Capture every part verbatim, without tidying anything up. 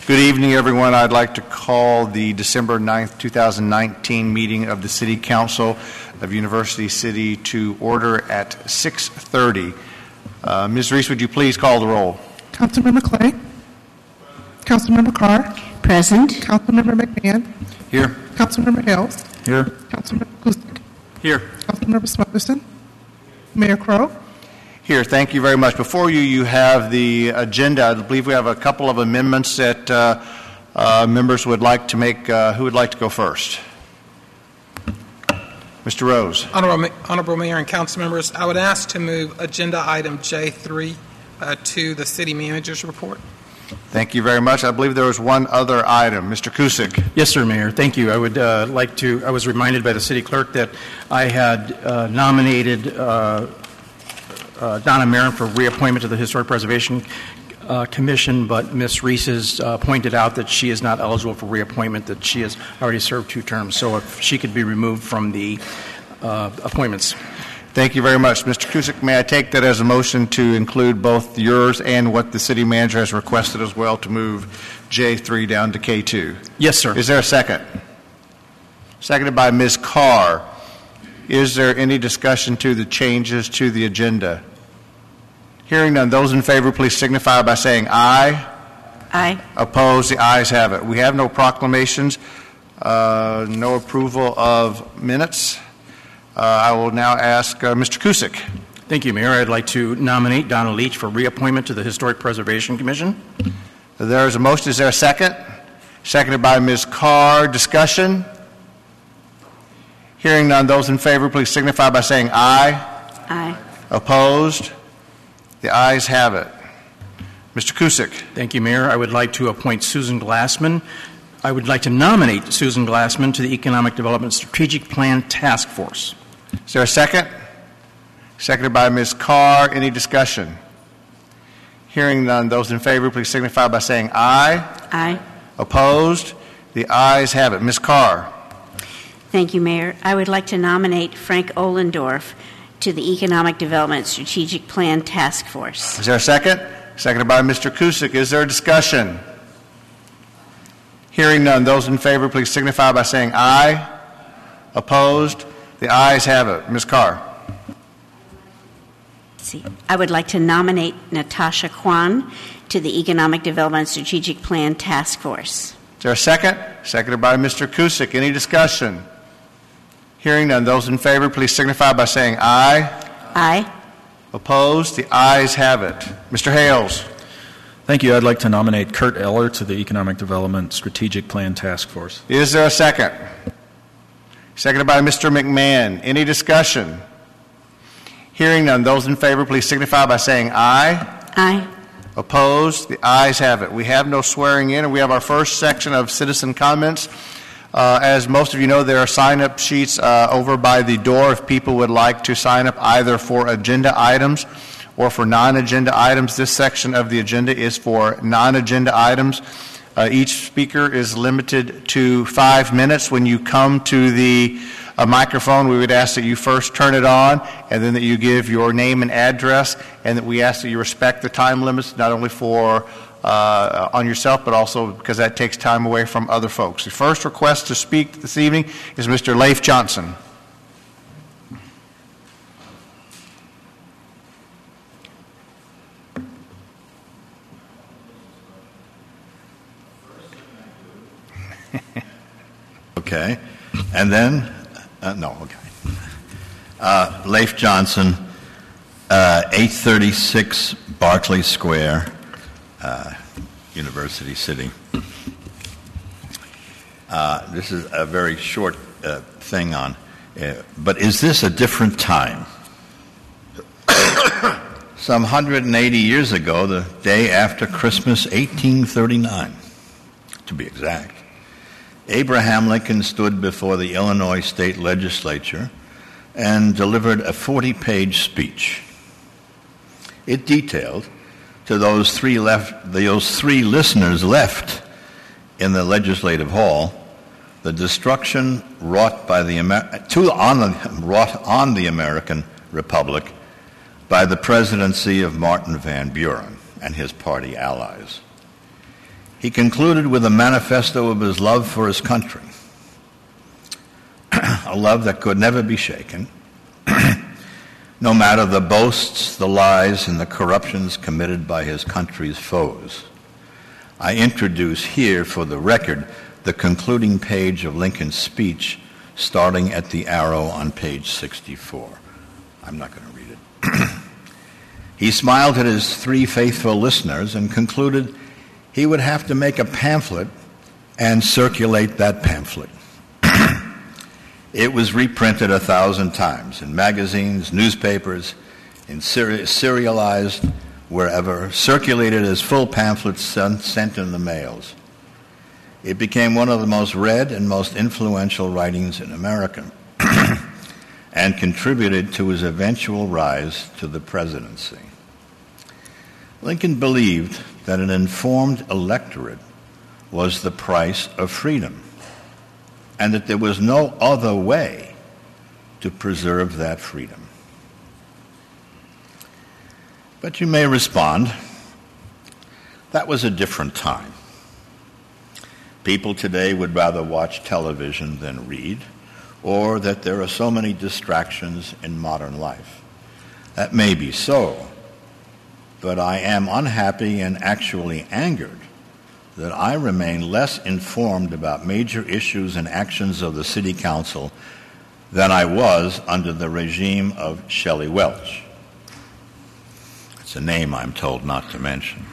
Good evening, everyone. I'd like to call the December ninth, two thousand nineteen meeting of the City Council of University City to order at six thirty. Uh, Miz Reese, would you please call the roll? Councilmember Clay. Councilmember Carr. Present. Councilmember McMahon. Here. Councilmember Hales. Here. Councilmember Kusick. Here. Councilmember Smotherson. Mayor Crowe. Here. Thank you very much. Before you, you have the agenda. I believe we have a couple of amendments that uh, uh, members would like to make. Uh, who would like to go first? Mister Rose. Honorable, Honorable Mayor and Council members, I would ask to move agenda item J three uh, to the City Manager's report. Thank you very much. I believe there was one other item. Mister Kusick. Yes, sir, Mayor. Thank you. I would uh, like to, I was reminded by the City Clerk that I had uh, nominated uh, uh, Donna Marin for reappointment to the Historic Preservation uh, Commission, but Miz Reese has uh, pointed out that she is not eligible for reappointment, that she has already served two terms. So if she could be removed from the uh, appointments. Thank you very much. Mister Kusick, may I take that as a motion to include both yours and what the City Manager has requested as well to move J three down to K two? Yes, sir. Is there a second? Seconded by Miz Carr. Is there any discussion to the changes to the agenda? Hearing none, those in favor, please signify by saying aye. Aye. Opposed? The ayes have it. We have no proclamations, uh, no approval of minutes. Uh, I will now ask uh, Mister Kusick. Thank you, Mayor. I'd like to nominate Donna Leach for reappointment to the Historic Preservation Commission. There is a motion. Is there a second? Seconded by Miz Carr. Discussion? Hearing none, those in favor, please signify by saying aye. Aye. Opposed? The ayes have it. Mister Kusick. Thank you, Mayor. I would like to appoint Susan Glassman. I would like to nominate Susan Glassman to the Economic Development Strategic Plan Task Force. Is there a second? Seconded by Miz Carr. Any discussion? Hearing none, those in favor, please signify by saying aye. Aye. Opposed? The ayes have it. Miz Carr. Thank you, Mayor. I would like to nominate Frank Ohlendorf to the Economic Development Strategic Plan Task Force. Is there a second? Seconded by Mister Kusick. Is there a discussion? Hearing none, those in favor, please signify by saying aye. Opposed? The ayes have it. Miz Carr. See, I would like to nominate Natasha Kwan to the Economic Development Strategic Plan Task Force. Is there a second? Seconded by Mister Kusick. Any discussion? Hearing none, those in favor, please signify by saying aye. Aye. Opposed? The ayes have it. Mister Hales. Thank you. I'd like to nominate Kurt Eller to the Economic Development Strategic Plan Task Force. Is there a second? Seconded by Mister McMahon. Any discussion? Hearing none, those in favor, please signify by saying aye. Aye. Opposed? The ayes have it. We have no swearing in, and we have our first section of citizen comments. Uh, as most of you know, there are sign-up sheets uh, over by the door if people would like to sign up either for agenda items or for non-agenda items. This section of the agenda is for non-agenda items. Uh, each speaker is limited to five minutes. When you come to the uh, microphone, we would ask that you first turn it on and then that you give your name and address, and that we ask that you respect the time limits, not only for uh, on yourself, but also because that takes time away from other folks. The first request to speak this evening is Mister Leif Johnson. Okay. And then, uh, no, okay. Uh, Leif Johnson, uh, eight thirty-six Barclay Square, uh, University City. Uh, this is a very short uh, thing on, uh, but is this a different time? Some one hundred eighty years ago, the day after Christmas, eighteen thirty-nine, to be exact, Abraham Lincoln stood before the Illinois State Legislature and delivered a forty-page speech. It detailed to those three left, those three listeners left in the legislative hall, the destruction wrought by the Amer- to, on the, wrought on the American Republic by the presidency of Martin Van Buren and his party allies. He concluded with a manifesto of his love for his country, a love that could never be shaken, no matter the boasts, the lies, and the corruptions committed by his country's foes. I introduce here, for the record, the concluding page of Lincoln's speech, starting at the arrow on page sixty-four. I'm not going to read it. He smiled at his three faithful listeners and concluded he would have to make a pamphlet and circulate that pamphlet. It was reprinted a thousand times in magazines, newspapers, in seri- serialized wherever, circulated as full pamphlets sent, sent in the mails. It became one of the most read and most influential writings in America and contributed to his eventual rise to the presidency. Lincoln believed that an informed electorate was the price of freedom, and that there was no other way to preserve that freedom. But you may respond, that was a different time. People today would rather watch television than read, or that there are so many distractions in modern life. That may be so, but I am unhappy and actually angered that I remain less informed about major issues and actions of the City Council than I was under the regime of Shelley Welch. It's a name I'm told not to mention.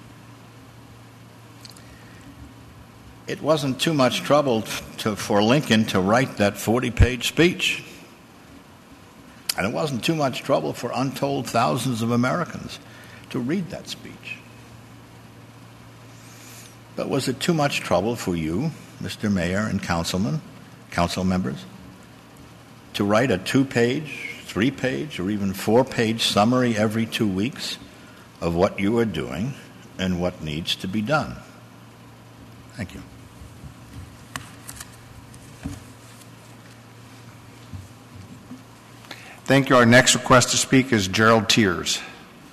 It wasn't too much trouble to, for Lincoln to write that forty-page speech. And it wasn't too much trouble for untold thousands of Americans to read that speech. But was it too much trouble for you, Mister Mayor and councilmen, council members, to write a two-page, three-page, or even four-page summary every two weeks of what you are doing and what needs to be done? Thank you. Thank you. Our next request to speak is Gerald Tiers.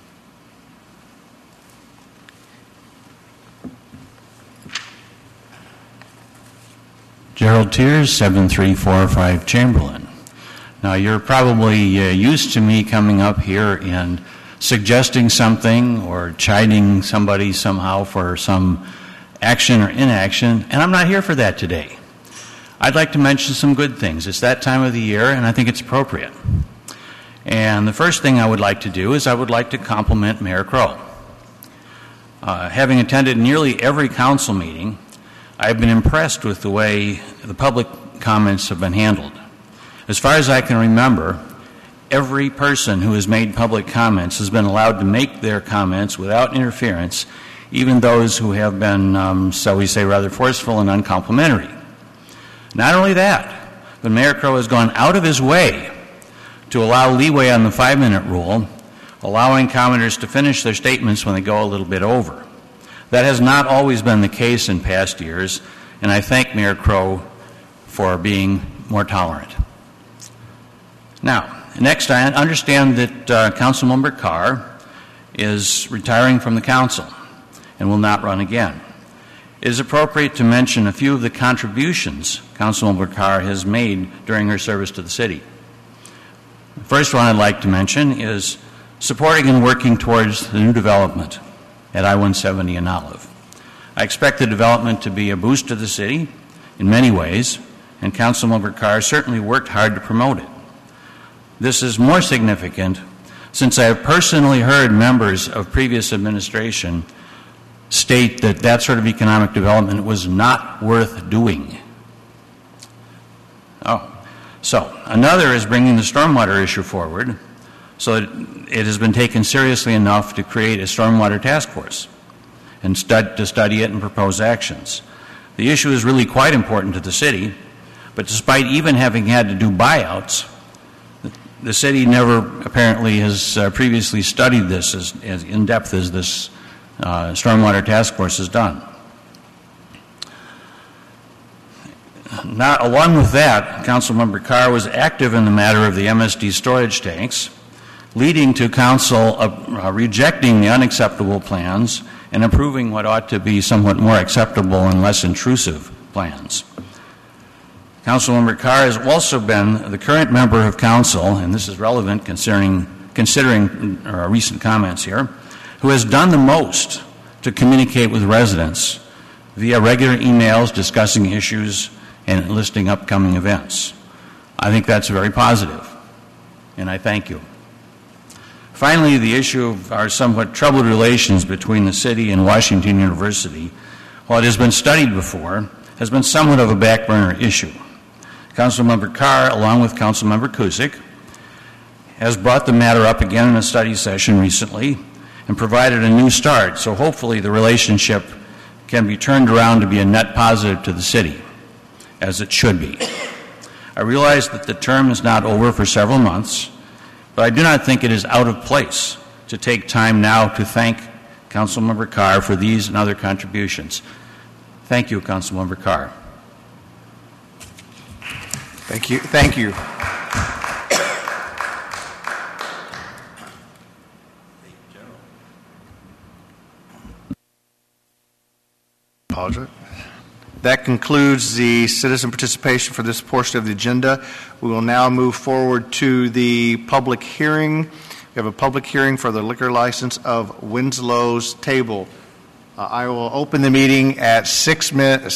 Gerald Tiers, seven three four five Chamberlain. Now, you're probably uh, used to me coming up here and suggesting something or chiding somebody somehow for some action or inaction, and I'm not here for that today. I'd like to mention some good things. It's that time of the year, and I think it's appropriate. And the first thing I would like to do is I would like to compliment Mayor Crow. Uh, having attended nearly every council meeting, I've been impressed with the way the public comments have been handled. As far as I can remember, every person who has made public comments has been allowed to make their comments without interference, even those who have been, um, shall we say, rather forceful and uncomplimentary. Not only that, but Mayor Crow has gone out of his way to allow leeway on the five-minute rule, allowing commenters to finish their statements when they go a little bit over. That has not always been the case in past years, and I thank Mayor Crow for being more tolerant. Now, next, I understand that uh, Councilmember Carr is retiring from the council and will not run again. It is appropriate to mention a few of the contributions Councilmember Carr has made during her service to the city. The first one I'd like to mention is supporting and working towards the new development at I one seventy in Olive. I expect the development to be a boost to the city in many ways, and Councilmember Carr certainly worked hard to promote it. This is more significant since I have personally heard members of previous administration state that that sort of economic development was not worth doing. Oh, so another is bringing the stormwater issue forward, so that it has been taken seriously enough to create a stormwater task force and stud, to study it and propose actions. The issue is really quite important to the city, but despite even having had to do buyouts, the city never apparently has uh, previously studied this as, as in depth as this uh, stormwater task force has done. Now, along with that, Councilmember Carr was active in the matter of the M S D storage tanks, leading to council uh, uh, rejecting the unacceptable plans and approving what ought to be somewhat more acceptable and less intrusive plans. Councilmember Carr has also been the current member of council, and this is relevant concerning, considering our recent comments here, who has done the most to communicate with residents via regular emails discussing issues and listing upcoming events. I think that's very positive, and I thank you. Finally, the issue of our somewhat troubled relations between the city and Washington University, while it has been studied before, has been somewhat of a back burner issue. Councilmember Carr, along with Councilmember Kusick, has brought the matter up again in a study session recently and provided a new start, so hopefully the relationship can be turned around to be a net positive to the city, as it should be. I realize that the term is not over for several months, but I do not think it is out of place to take time now to thank Councilmember Carr for these and other contributions. Thank you, Councilmember Carr. Thank you. Thank you. Apologize. That concludes the citizen participation for this portion of the agenda. We will now move forward to the public hearing. We have a public hearing for the liquor license of Winslow's Table. Uh, I will open the meeting at six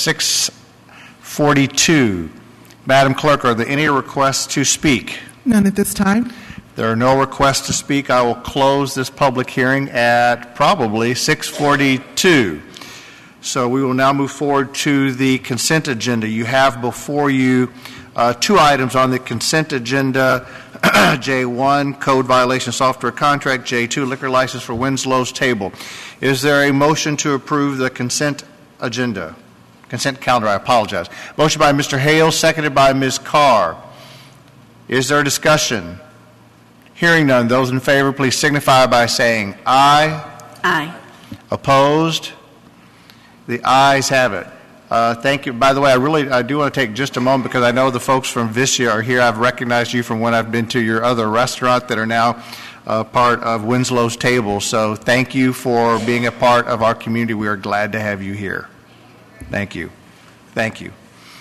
forty-two. Madam Clerk, are there any requests to speak? None at this time. There are no requests to speak. I will close this public hearing at probably six forty-two. So we will now move forward to the consent agenda. You have before you uh, two items on the consent agenda. J one, code violation software contract. J two, liquor license for Winslow's Table. Is there a motion to approve the consent agenda? Consent calendar, I apologize. Motion by Mister Hale, seconded by Miz Carr. Is there a discussion? Hearing none, those in favor, please signify by saying aye. Aye. Opposed? The ayes have it. Uh, thank you. By the way, I really I do want to take just a moment because I know the folks from Vicia are here. I've recognized you from when I've been to your other restaurant that are now uh, part of Winslow's Table. So thank you for being a part of our community. We are glad to have you here. Thank you. Thank you.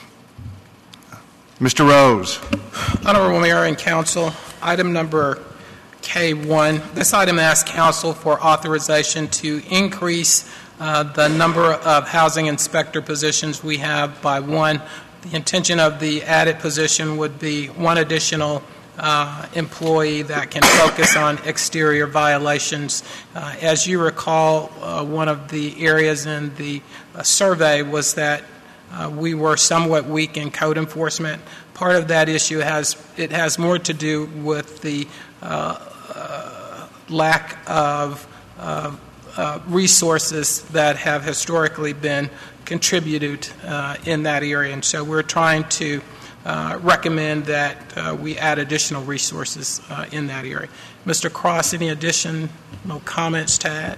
Mister Rose. Honorable Mayor and Council, item number K one. This item asks Council for authorization to increase uh, the number of housing inspector positions we have by one. The intention of the added position would be one additional uh, employee that can focus on exterior violations. Uh, as you recall, uh, one of the areas in the uh, survey was that uh, we were somewhat weak in code enforcement. Part of that issue has it has more to do with the uh, uh, lack of uh, uh, resources that have historically been contributed uh, in that area, and so we're trying to uh, recommend that uh, we add additional resources uh, in that area. Mister Cross, any additional comments to add?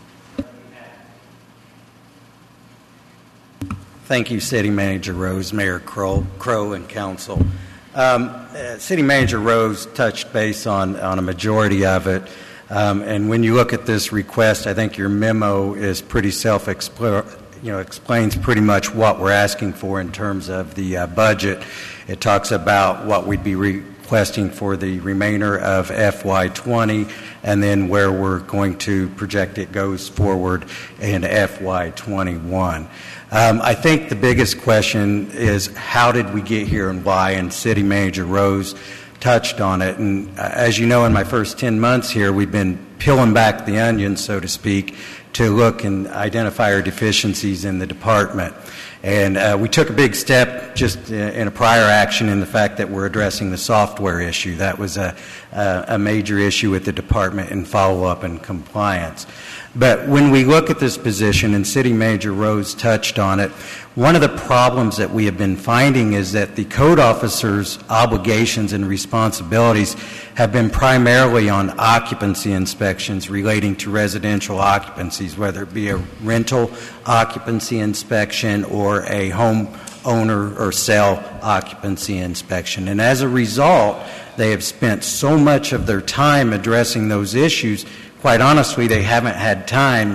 Thank you, City Manager Rose, Mayor Crow, Crow and Council. Um, uh, City Manager Rose touched base on, on a majority of it. Um, and when you look at this request, I think your memo is pretty self-explanatory. You know, explains pretty much what we're asking for in terms of the uh, budget. It talks about what we'd be requesting for the remainder of F Y twenty and then where we're going to project it goes forward in F Y twenty-one. Um, I think the biggest question is how did we get here and why, and City Manager Rose touched on it. And uh, as you know, in my first ten months here, we've been peeling back the onion, so to speak, to look and identify our deficiencies in the department. And uh, we took a big step just in a prior action in the fact that we're addressing the software issue. That was a, a, a major issue with the department in follow-up and compliance. But when we look at this position, and City Manager Rose touched on it, one of the problems that we have been finding is that the code officer's obligations and responsibilities have been primarily on occupancy inspections relating to residential occupancies, whether it be a rental occupancy inspection or a home owner or sell occupancy inspection. And as a result, they have spent so much of their time addressing those issues. Quite honestly, they haven't had time to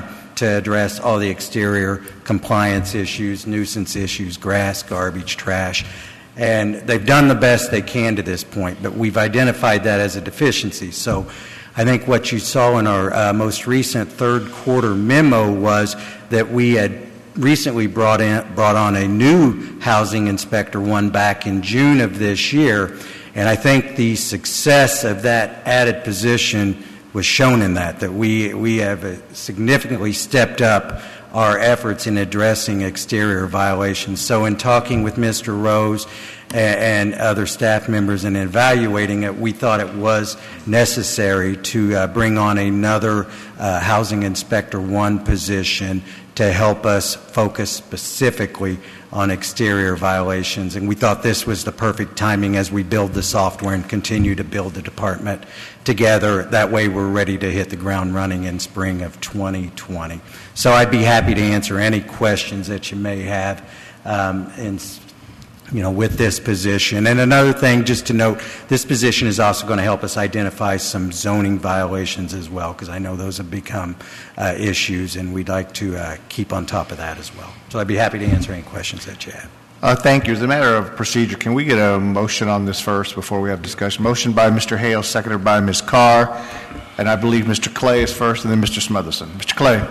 to address all the exterior compliance issues, nuisance issues, grass, garbage, trash. And they've done the best they can to this point, but we've identified that as a deficiency. So I think what you saw in our uh, most recent third quarter memo was that we had recently brought in brought on a new housing inspector, one back in June of this year, and I think the success of that added position was shown in that, that we, we have uh, significantly stepped up our efforts in addressing exterior violations. So in talking with Mister Rose and, and other staff members and evaluating it, we thought it was necessary to uh, bring on another uh, housing inspector one position to help us focus specifically on exterior violations. And we thought this was the perfect timing as we build the software and continue to build the department together. That way we're ready to hit the ground running in spring of twenty twenty. So I'd be happy to answer any questions that you may have um, in, you know, with this position. And another thing, just to note, this position is also going to help us identify some zoning violations as well, because I know those have become uh, issues, and we'd like to uh, keep on top of that as well. So I'd be happy to answer any questions that you have. Uh, thank you. As a matter of procedure, can we get a motion on this first before we have discussion? Motion by Mister Hale, seconded by Miz Carr, and I believe Mister Clay is first, and then Mister Smotherson. Mister Clay.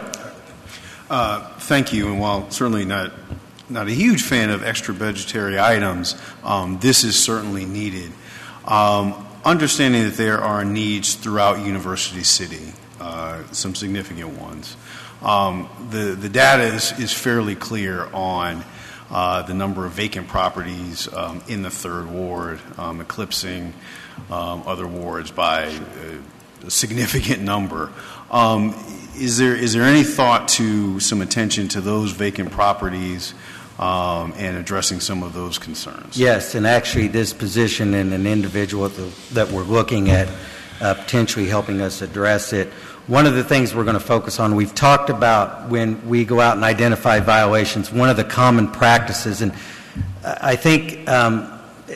Uh, thank you, and while certainly not not a huge fan of extra budgetary items, um, this is certainly needed. Um, understanding that there are needs throughout University City, uh, some significant ones. Um, the, the data is, is fairly clear on uh, the number of vacant properties um, in the third ward, um, eclipsing um, other wards by a, a significant number. Um, is there is there any thought to some attention to those vacant properties um, and addressing some of those concerns? Yes, and actually this position and an individual that we're looking at uh, potentially helping us address it. One of the things we're going to focus on, we've talked about when we go out and identify violations, one of the common practices, and I think um,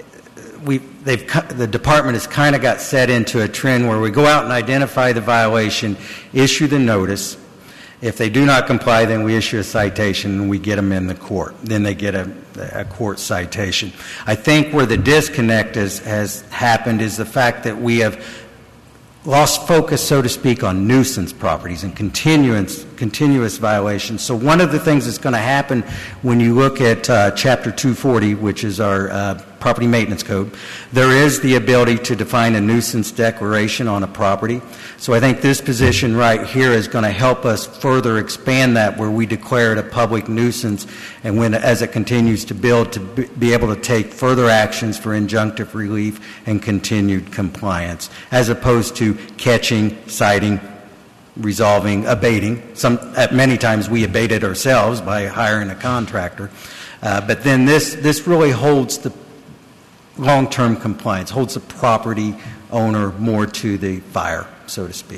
we they've the department has kind of got set into a trend where we go out and identify the violation, issue the notice. If they do not comply, then we issue a citation and we get them in the court. Then they get a, a court citation. I think where the disconnect is, has happened is the fact that we have lost focus, so to speak, on nuisance properties and continuous, continuous violations. So one of the things that's going to happen when you look at uh, Chapter two forty, which is our uh, property maintenance code, there is the ability to define a nuisance declaration on a property. So I think this position right here is going to help us further expand that, where we declare it a public nuisance, and when as it continues to build, to be able to take further actions for injunctive relief and continued compliance, as opposed to catching, citing, resolving, abating. Some, at many times we abate it ourselves by hiring a contractor. Uh, but then this, this really holds the long-term compliance, holds the property owner more to the fire, so to speak.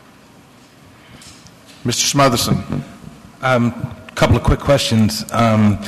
Mister Smotherson. A um, couple of quick questions. Um,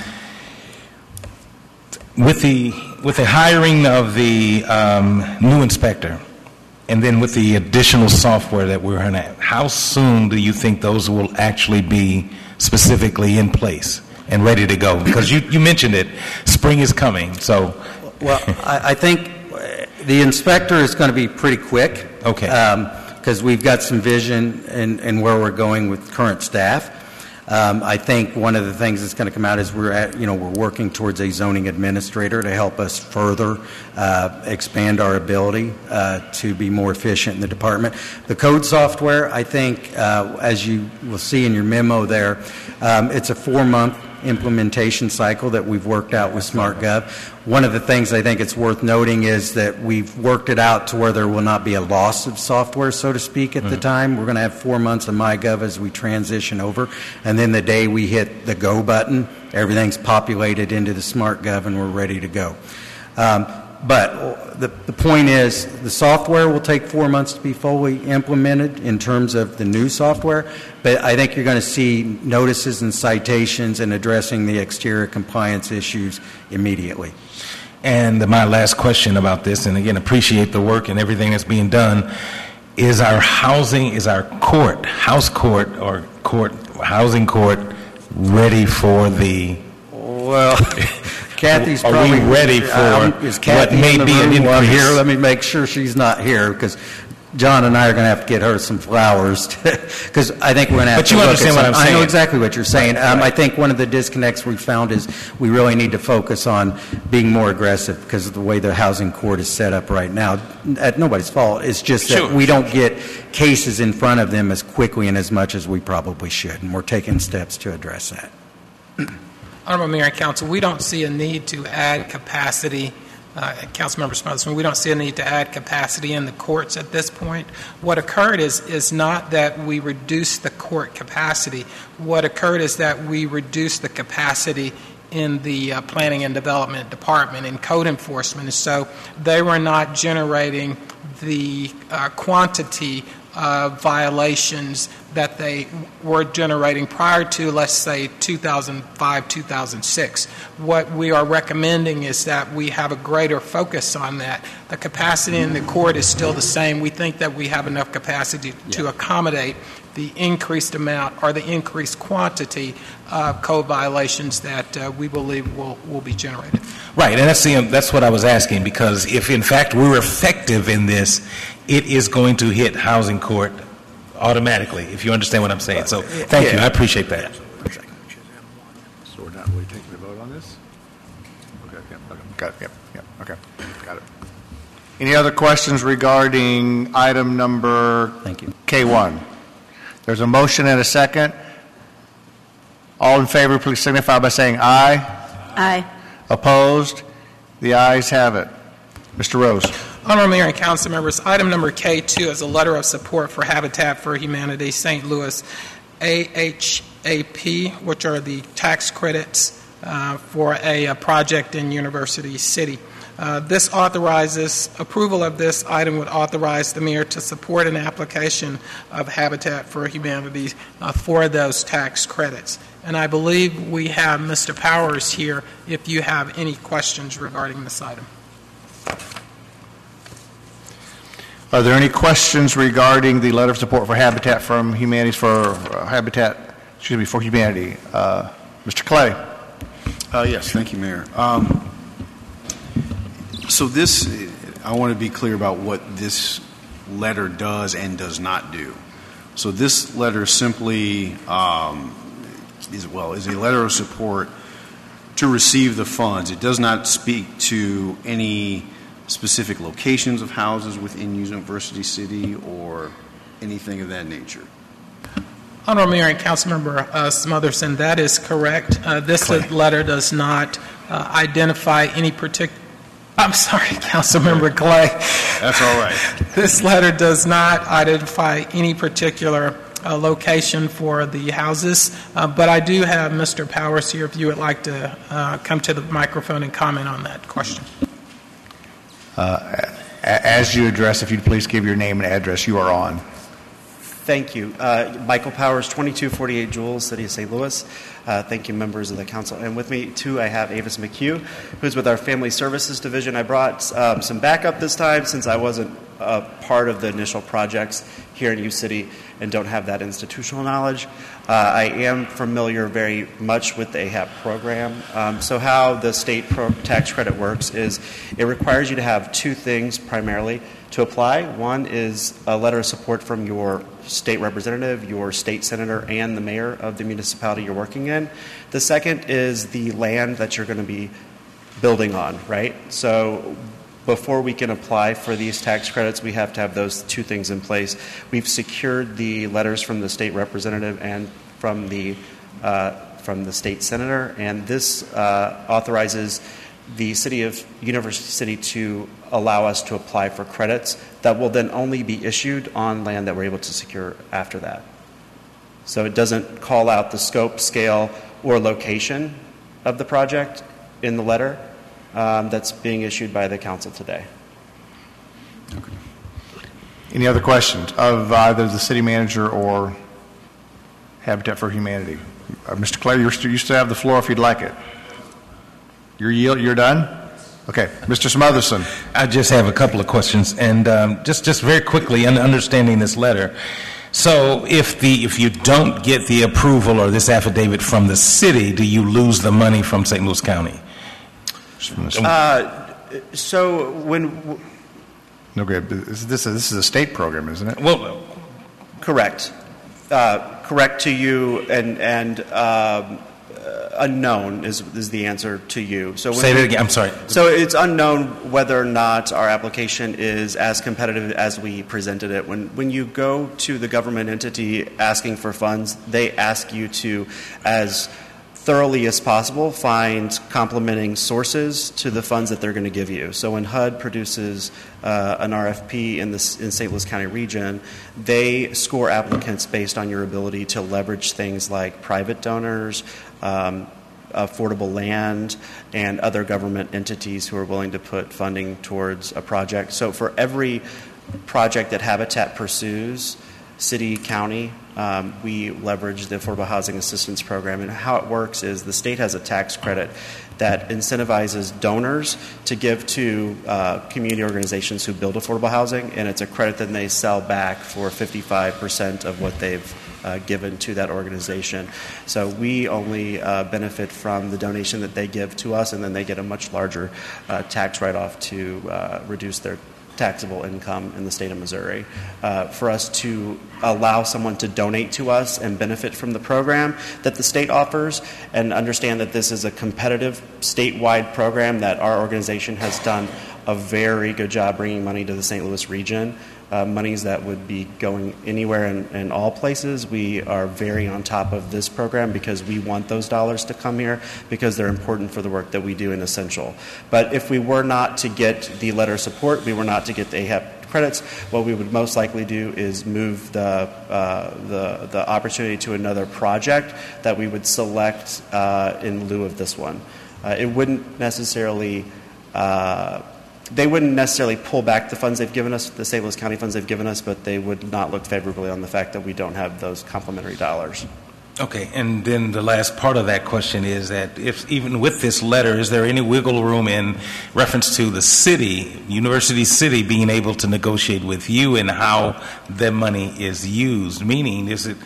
with the with the hiring of the um, new inspector, and then with the additional software that we're going to have, how soon do you think those will actually be specifically in place and ready to go? Because you, you mentioned it, spring is coming, so... Well, I, I think the inspector is going to be pretty quick. Okay. Because um, we've got some vision in, in where we're going with current staff. Um, I think one of the things that's going to come out is we're at, you know, we're working towards a zoning administrator to help us further uh, expand our ability uh, to be more efficient in the department. The code software, I think, uh, as you will see in your memo there, um, it's a four-month implementation cycle that we've worked out with SmartGov. One of the things I think it's worth noting is that we've worked it out to where there will not be a loss of software, so to speak, at mm-hmm. the time. We're going to have four months of MyGov as we transition over, and then the day we hit the go button, everything's populated into the SmartGov and we're ready to go. Um, But the, the point is, the software will take four months to be fully implemented in terms of the new software, but I think you're going to see notices and citations and addressing the exterior compliance issues immediately. And my last question about this, and again, appreciate the work and everything that's being done, is our housing, is our court, house court or court, housing court ready for the... Well, Kathy's Are probably... we ready for um, is Kathy what may in the be an room while increase? here? Let me make sure she's not here, because John and I are going to have to get her some flowers, because I think we're going to have But to you look understand at what some- I'm I know saying. exactly what you're saying. Right, Um, right. I think one of the disconnects we found is we really need to focus on being more aggressive because of the way the housing court is set up right now. At nobody's fault. It's just that Sure, we don't get cases in front of them as quickly and as much as we probably should, and we're taking steps to address that. Honorable Mayor and Council, we don't see a need to add capacity. Uh, Councilmember Smotherson, we don't see a need to add capacity in the courts at this point. What occurred is is not that we reduced the court capacity. What occurred is that we reduced the capacity in the uh, Planning and Development Department and code enforcement. And so they were not generating the uh, quantity of violations that they were generating prior to, let's say, two thousand five, two thousand six. What we are recommending is that we have a greater focus on that. The capacity in the court is still the same. We think that we have enough capacity to accommodate the increased amount or the increased quantity of code violations that uh, we believe will, will be generated. Right, and that's, the, that's what I was asking, because if in fact we're effective in this, it is going to hit housing court automatically, if you understand what I'm saying. So thank Yeah. you, I appreciate that. So we're not really taking a vote on this? Okay, yeah, okay, got it, yep, yep, okay, got it. Any other questions regarding item number Thank you. K one? There's a motion and a second. All in favor, please signify by saying aye. Aye. Opposed? The ayes have it. Mister Rose. Honorable Mayor and Council members, item number K two is a letter of support for Habitat for Humanity Saint Louis, A H A P, which are the tax credits uh, for a, a project in University City. Uh, this authorizes, approval of this item would authorize the mayor to support an application of Habitat for Humanity uh, for those tax credits. And I believe we have Mister Powers here if you have any questions regarding this item. Are there any questions regarding the letter of support for Habitat from Humanities for uh, Habitat, excuse me, for Humanity? Uh, Mister Clay. Uh, yes, thank you, Mayor. Um, so this, I want to be clear about what this letter does and does not do. So this letter simply um, is, well, is a letter of support to receive the funds. It does not speak to any specific locations of houses within University City or anything of that nature. Honorable Mayor and Councilmember uh, Smotherson, that is correct. Uh, this Clay. letter does not uh, identify any particular. I'm sorry, Councilmember Clay. That's all right. This letter does not identify any particular uh, location for the houses, uh, but I do have Mister Powers here if you would like to uh, come to the microphone and comment on that question. Uh, a- as you address, if you'd please give your name and address, you are on. Thank you. Uh, Michael Powers, twenty-two forty-eight Jules, City of Saint Louis. Uh, thank you, members of the council. And with me, too, I have Avis McHugh, who's with our Family Services Division. I brought um, some backup this time since I wasn't uh, part of the initial projects here in U City and don't have that institutional knowledge. Uh, I am familiar very much with the A H A P program. Um, so how the state pro- tax credit works is it requires you to have two things primarily to apply. One is a letter of support from your state representative, your state senator, and the mayor of the municipality you're working in. The second is the land that you're going to be building on, right? So before we can apply for these tax credits, we have to have those two things in place. We've secured the letters from the state representative and from the uh, from the state senator, and this uh, authorizes the city of University City to allow us to apply for credits that will then only be issued on land that we're able to secure after that. So it doesn't call out the scope, scale, or location of the project in the letter um, that's being issued by the council today. Okay. Any other questions of either the city manager or Habitat for Humanity? Uh, Mister Clay, you're st- you still have the floor if you'd like it. You're yield, you're done? Okay. Mister Smotherson. I just have a couple of questions, and um, just, just very quickly, in understanding this letter, So if the if you don't get the approval or this affidavit from the city, do you lose the money from Saint Louis County? Uh, so when... No, good. This, this, is, this is a state program, isn't it? Well, correct. Uh, correct to you, and and um, uh, unknown is is the answer to you. So when say that we, again. I'm sorry. So it's unknown whether or not our application is as competitive as we presented it. When when you go to the government entity asking for funds, they ask you to, as thoroughly as possible, find complementing sources to the funds that they're going to give you. So when H U D produces uh, an R F P in the in Saint Louis County region, they score applicants based on your ability to leverage things like private donors, um, affordable land, and other government entities who are willing to put funding towards a project. So for every project that Habitat pursues, city, county, um, we leverage the Affordable Housing Assistance Program. And how it works is the state has a tax credit that incentivizes donors to give to uh, community organizations who build affordable housing, and it's a credit that they sell back for fifty-five percent of what they've uh, given to that organization. So we only uh, benefit from the donation that they give to us, and then they get a much larger uh, tax write-off to uh, reduce their taxable income in the state of Missouri. Uh, for us to allow someone to donate to us and benefit from the program that the state offers, and understand that this is a competitive statewide program, that our organization has done a very good job bringing money to the Saint Louis region, uh, monies that would be going anywhere in, in all places. We are very on top of this program because we want those dollars to come here, because they're important for the work that we do in Essential. But if we were not to get the letter of support, we were not to get the A H A P credits, what we would most likely do is move the uh, the, the opportunity to another project that we would select uh, in lieu of this one. Uh, it wouldn't necessarily uh, They wouldn't necessarily pull back the funds they've given us, the Saint Louis County funds they've given us, but they would not look favorably on the fact that we don't have those complementary dollars. Okay, and then the last part of that question is that if even with this letter, is there any wiggle room in reference to the city, University City, being able to negotiate with you and how the money is used? Meaning, is it,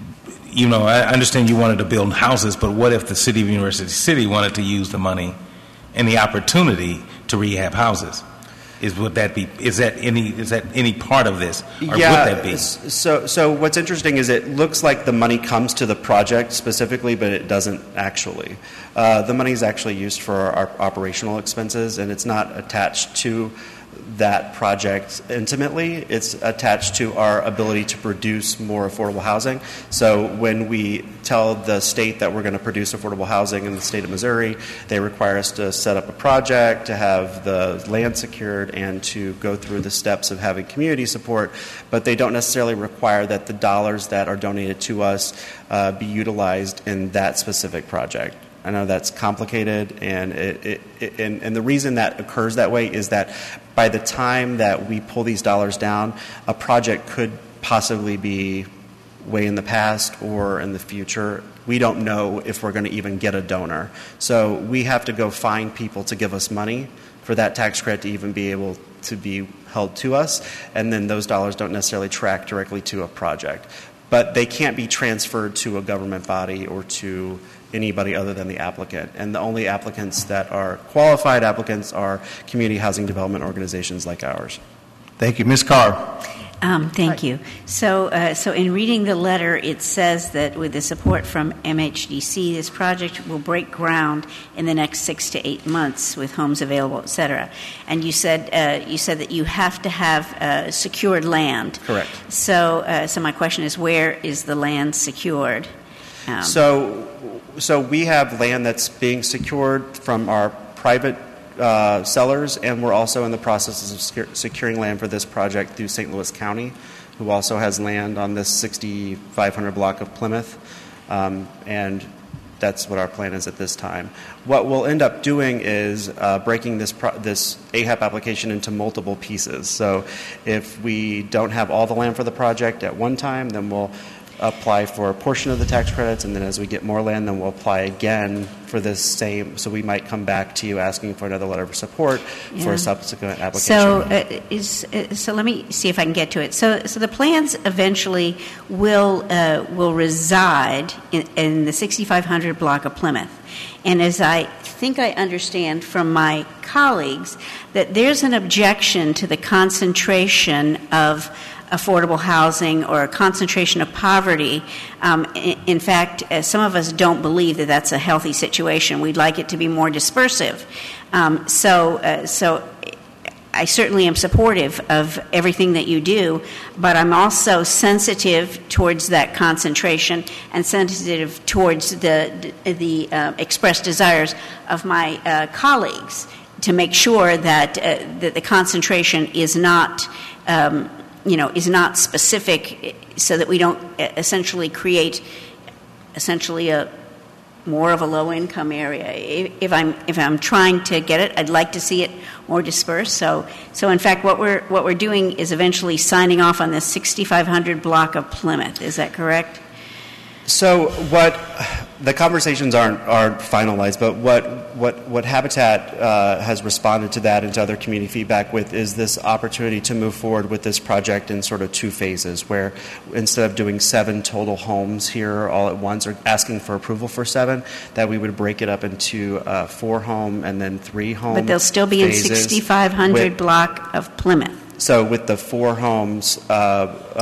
you know, I understand you wanted to build houses, but what if the city of University City wanted to use the money and the opportunity to rehab houses? Is would that be is that any is that any part of this, or yeah, would that be? So so what's interesting is it looks like the money comes to the project specifically, but it doesn't actually. Uh, the money is actually used for our operational expenses, and it's not attached to that project intimately. It's attached to our ability to produce more affordable housing. So when we tell the state that we're going to produce affordable housing in the state of Missouri, they require us to set up a project, to have the land secured, and to go through the steps of having community support, but they don't necessarily require that the dollars that are donated to us uh, be utilized in that specific project. I know that's complicated, and it, it, it, and, and the reason that occurs that way is that by the time that we pull these dollars down, a project could possibly be way in the past or in the future. We don't know if we're going to even get a donor. So we have to go find people to give us money for that tax credit to even be able to be held to us, and then those dollars don't necessarily track directly to a project. But they can't be transferred to a government body or to anybody other than the applicant. And the only applicants that are qualified applicants are community housing development organizations like ours. Thank you. Miz Carr. Um, thank you. So, uh, so in reading the letter, it says that with the support from M H D C, this project will break ground in the next six to eight months with homes available, et cetera. And you said uh, you said that you have to have uh, secured land. Correct. So, uh, so my question is, where is the land secured? Um, so, so we have land that's being secured from our private Uh, sellers, and we're also in the process of secure, securing land for this project through Saint Louis County, who also has land on this sixty-five hundred block of Plymouth, um, and that's what our plan is at this time. What we'll end up doing is uh, breaking this pro- this A H A P application into multiple pieces. So if we don't have all the land for the project at one time, then we'll apply for a portion of the tax credits, and then as we get more land, then we'll apply again for this same. So we might come back to you asking for another letter of support Yeah. for a subsequent application. So, uh, is, uh, so let me see if I can get to it. So, so the plans eventually will uh, will reside in, in the sixty-five hundred block of Plymouth. And as I think I understand from my colleagues, that there's an objection to the concentration of affordable housing or a concentration of poverty. Um, in, in fact, uh, some of us don't believe that that's a healthy situation. We'd like it to be more dispersive. Um, so, uh, so I certainly am supportive of everything that you do, but I'm also sensitive towards that concentration and sensitive towards the the uh, expressed desires of my uh, colleagues to make sure that uh, that the concentration is not um, you know is not specific, so that we don't essentially create essentially a more of a low-income area. If I'm if I'm trying to get it, I'd like to see it more dispersed. So, so in fact, what we're what we're doing is eventually signing off on this sixty-five hundred block of Plymouth. Is that correct? So what the conversations aren't aren't finalized, but what what what Habitat uh, has responded to that and to other community feedback with is this opportunity to move forward with this project in sort of two phases, where instead of doing seven total homes here all at once or asking for approval for seven, that we would break it up into uh, four home and then three home. But they'll still be in sixty-five hundred block of Plymouth. So with the four homes uh, uh,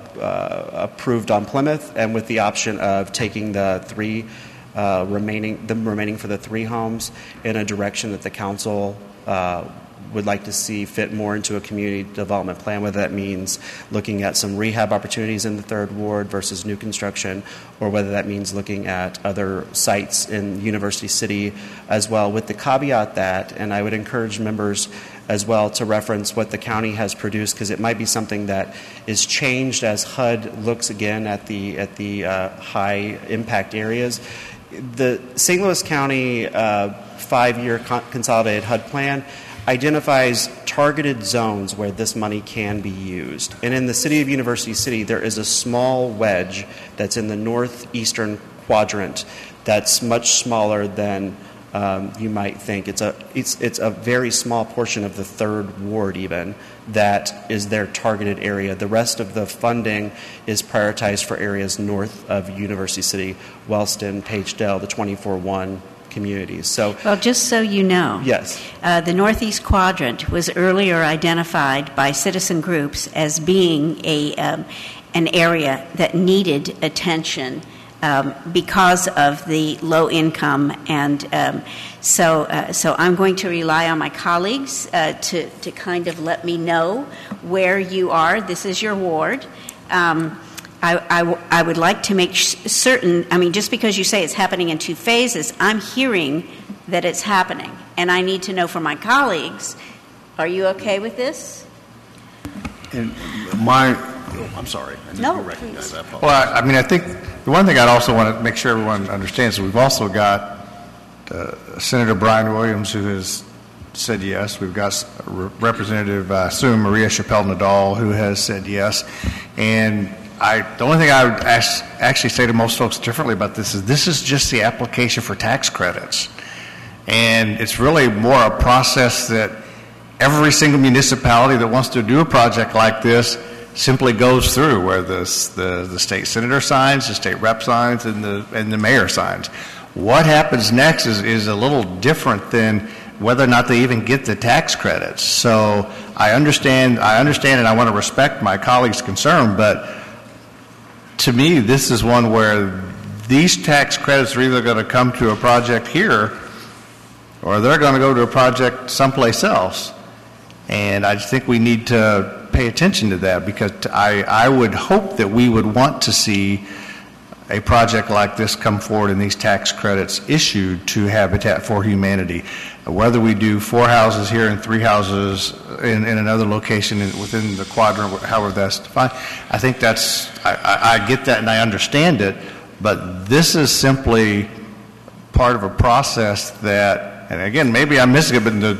uh, approved on Plymouth, and with the option of taking the three uh, remaining, the remaining for the three homes in a direction that the council uh, would like to see fit more into a community development plan, whether that means looking at some rehab opportunities in the third ward versus new construction, or whether that means looking at other sites in University City as well, with the caveat that, and I would encourage members as well to reference what the county has produced, because it might be something that is changed as H U D looks again at the at the uh, high impact areas. The Saint Louis County uh, five-year con- consolidated H U D plan identifies targeted zones where this money can be used. And in the city of University City, there is a small wedge that's in the northeastern quadrant that's much smaller than Um, you might think. It's a it's it's a very small portion of the third ward even that is their targeted area. The rest of the funding is prioritized for areas north of University City, Wellston, Page Dell, the twenty-four one communities. So, well, just so you know, yes, uh, the Northeast Quadrant was earlier identified by citizen groups as being a um, an area that needed attention. Um, because of the low income, and um, so uh, so I'm going to rely on my colleagues uh, to to kind of let me know where you are. This is your ward. Um, I, I, w- I would like to make sh- certain. I mean, just because you say it's happening in two phases, I'm hearing that it's happening, and I need to know from my colleagues. Are you okay with this? And my, oh, I'm sorry. I didn't No, recognize that. Well, I, I mean, I think the one thing I'd also want to make sure everyone understands is we've also got uh, Senator Brian Williams, who has said yes. We've got Representative uh, Sue Maria Chappelle-Nadal, who has said yes. And I, the only thing I would ask, actually say to most folks differently about this is this is just the application for tax credits. And it's really more a process that every single municipality that wants to do a project like this simply goes through, where the, the the state senator signs, the state rep signs, and the and the mayor signs. What happens next is, is a little different than whether or not they even get the tax credits. So I understand, I understand, and I want to respect my colleagues' concern, but to me, this is one where these tax credits are either going to come to a project here, or they're going to go to a project someplace else. And I just think we need to pay attention to that, because I, I would hope that we would want to see a project like this come forward and these tax credits issued to Habitat for Humanity. Whether we do four houses here and three houses in, in another location in, within the quadrant, however that's defined, I think that's, I, I, I get that and I understand it, but this is simply part of a process that, and again, maybe I'm missing it, but in the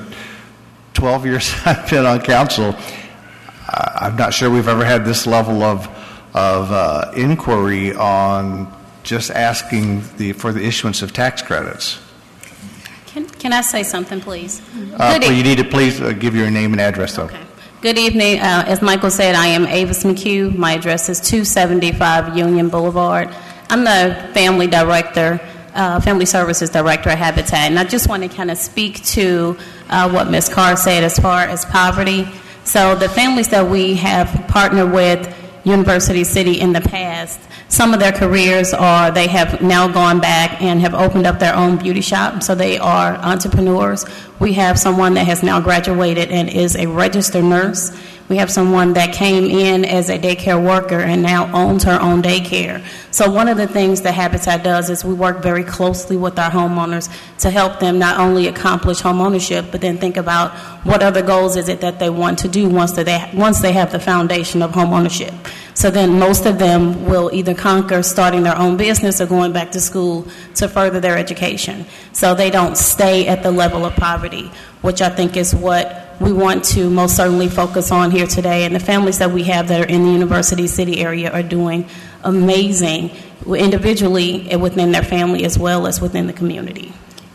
twelve years I've been on council, I'm not sure we've ever had this level of of uh, inquiry on just asking the, for the issuance of tax credits. Can, can I say something, please? Uh, Good but e- you need to please uh, give your name and address, though. Okay. Good evening. Uh, as Michael said, I am Avis McHugh. My address is two seventy-five Union Boulevard. I'm the family director, uh, family services director at Habitat, and I just want to kind of speak to uh, what Miz Carr said as far as poverty. So the families that we have partnered with University City in the past, some of their careers are they have now gone back and have opened up their own beauty shop, so they are entrepreneurs. We have someone that has now graduated and is a registered nurse. We have someone that came in as a daycare worker and now owns her own daycare. So one of the things that Habitat does is we work very closely with our homeowners to help them not only accomplish home ownership, but then think about what other goals is it that they want to do once they once they have the foundation of home ownership. So then most of them will either conquer starting their own business or going back to school to further their education. So they don't stay at the level of poverty, which I think is what we want to most certainly focus on here today. And the families that we have that are in the University City area are doing amazing individually and within their family as well as within the community.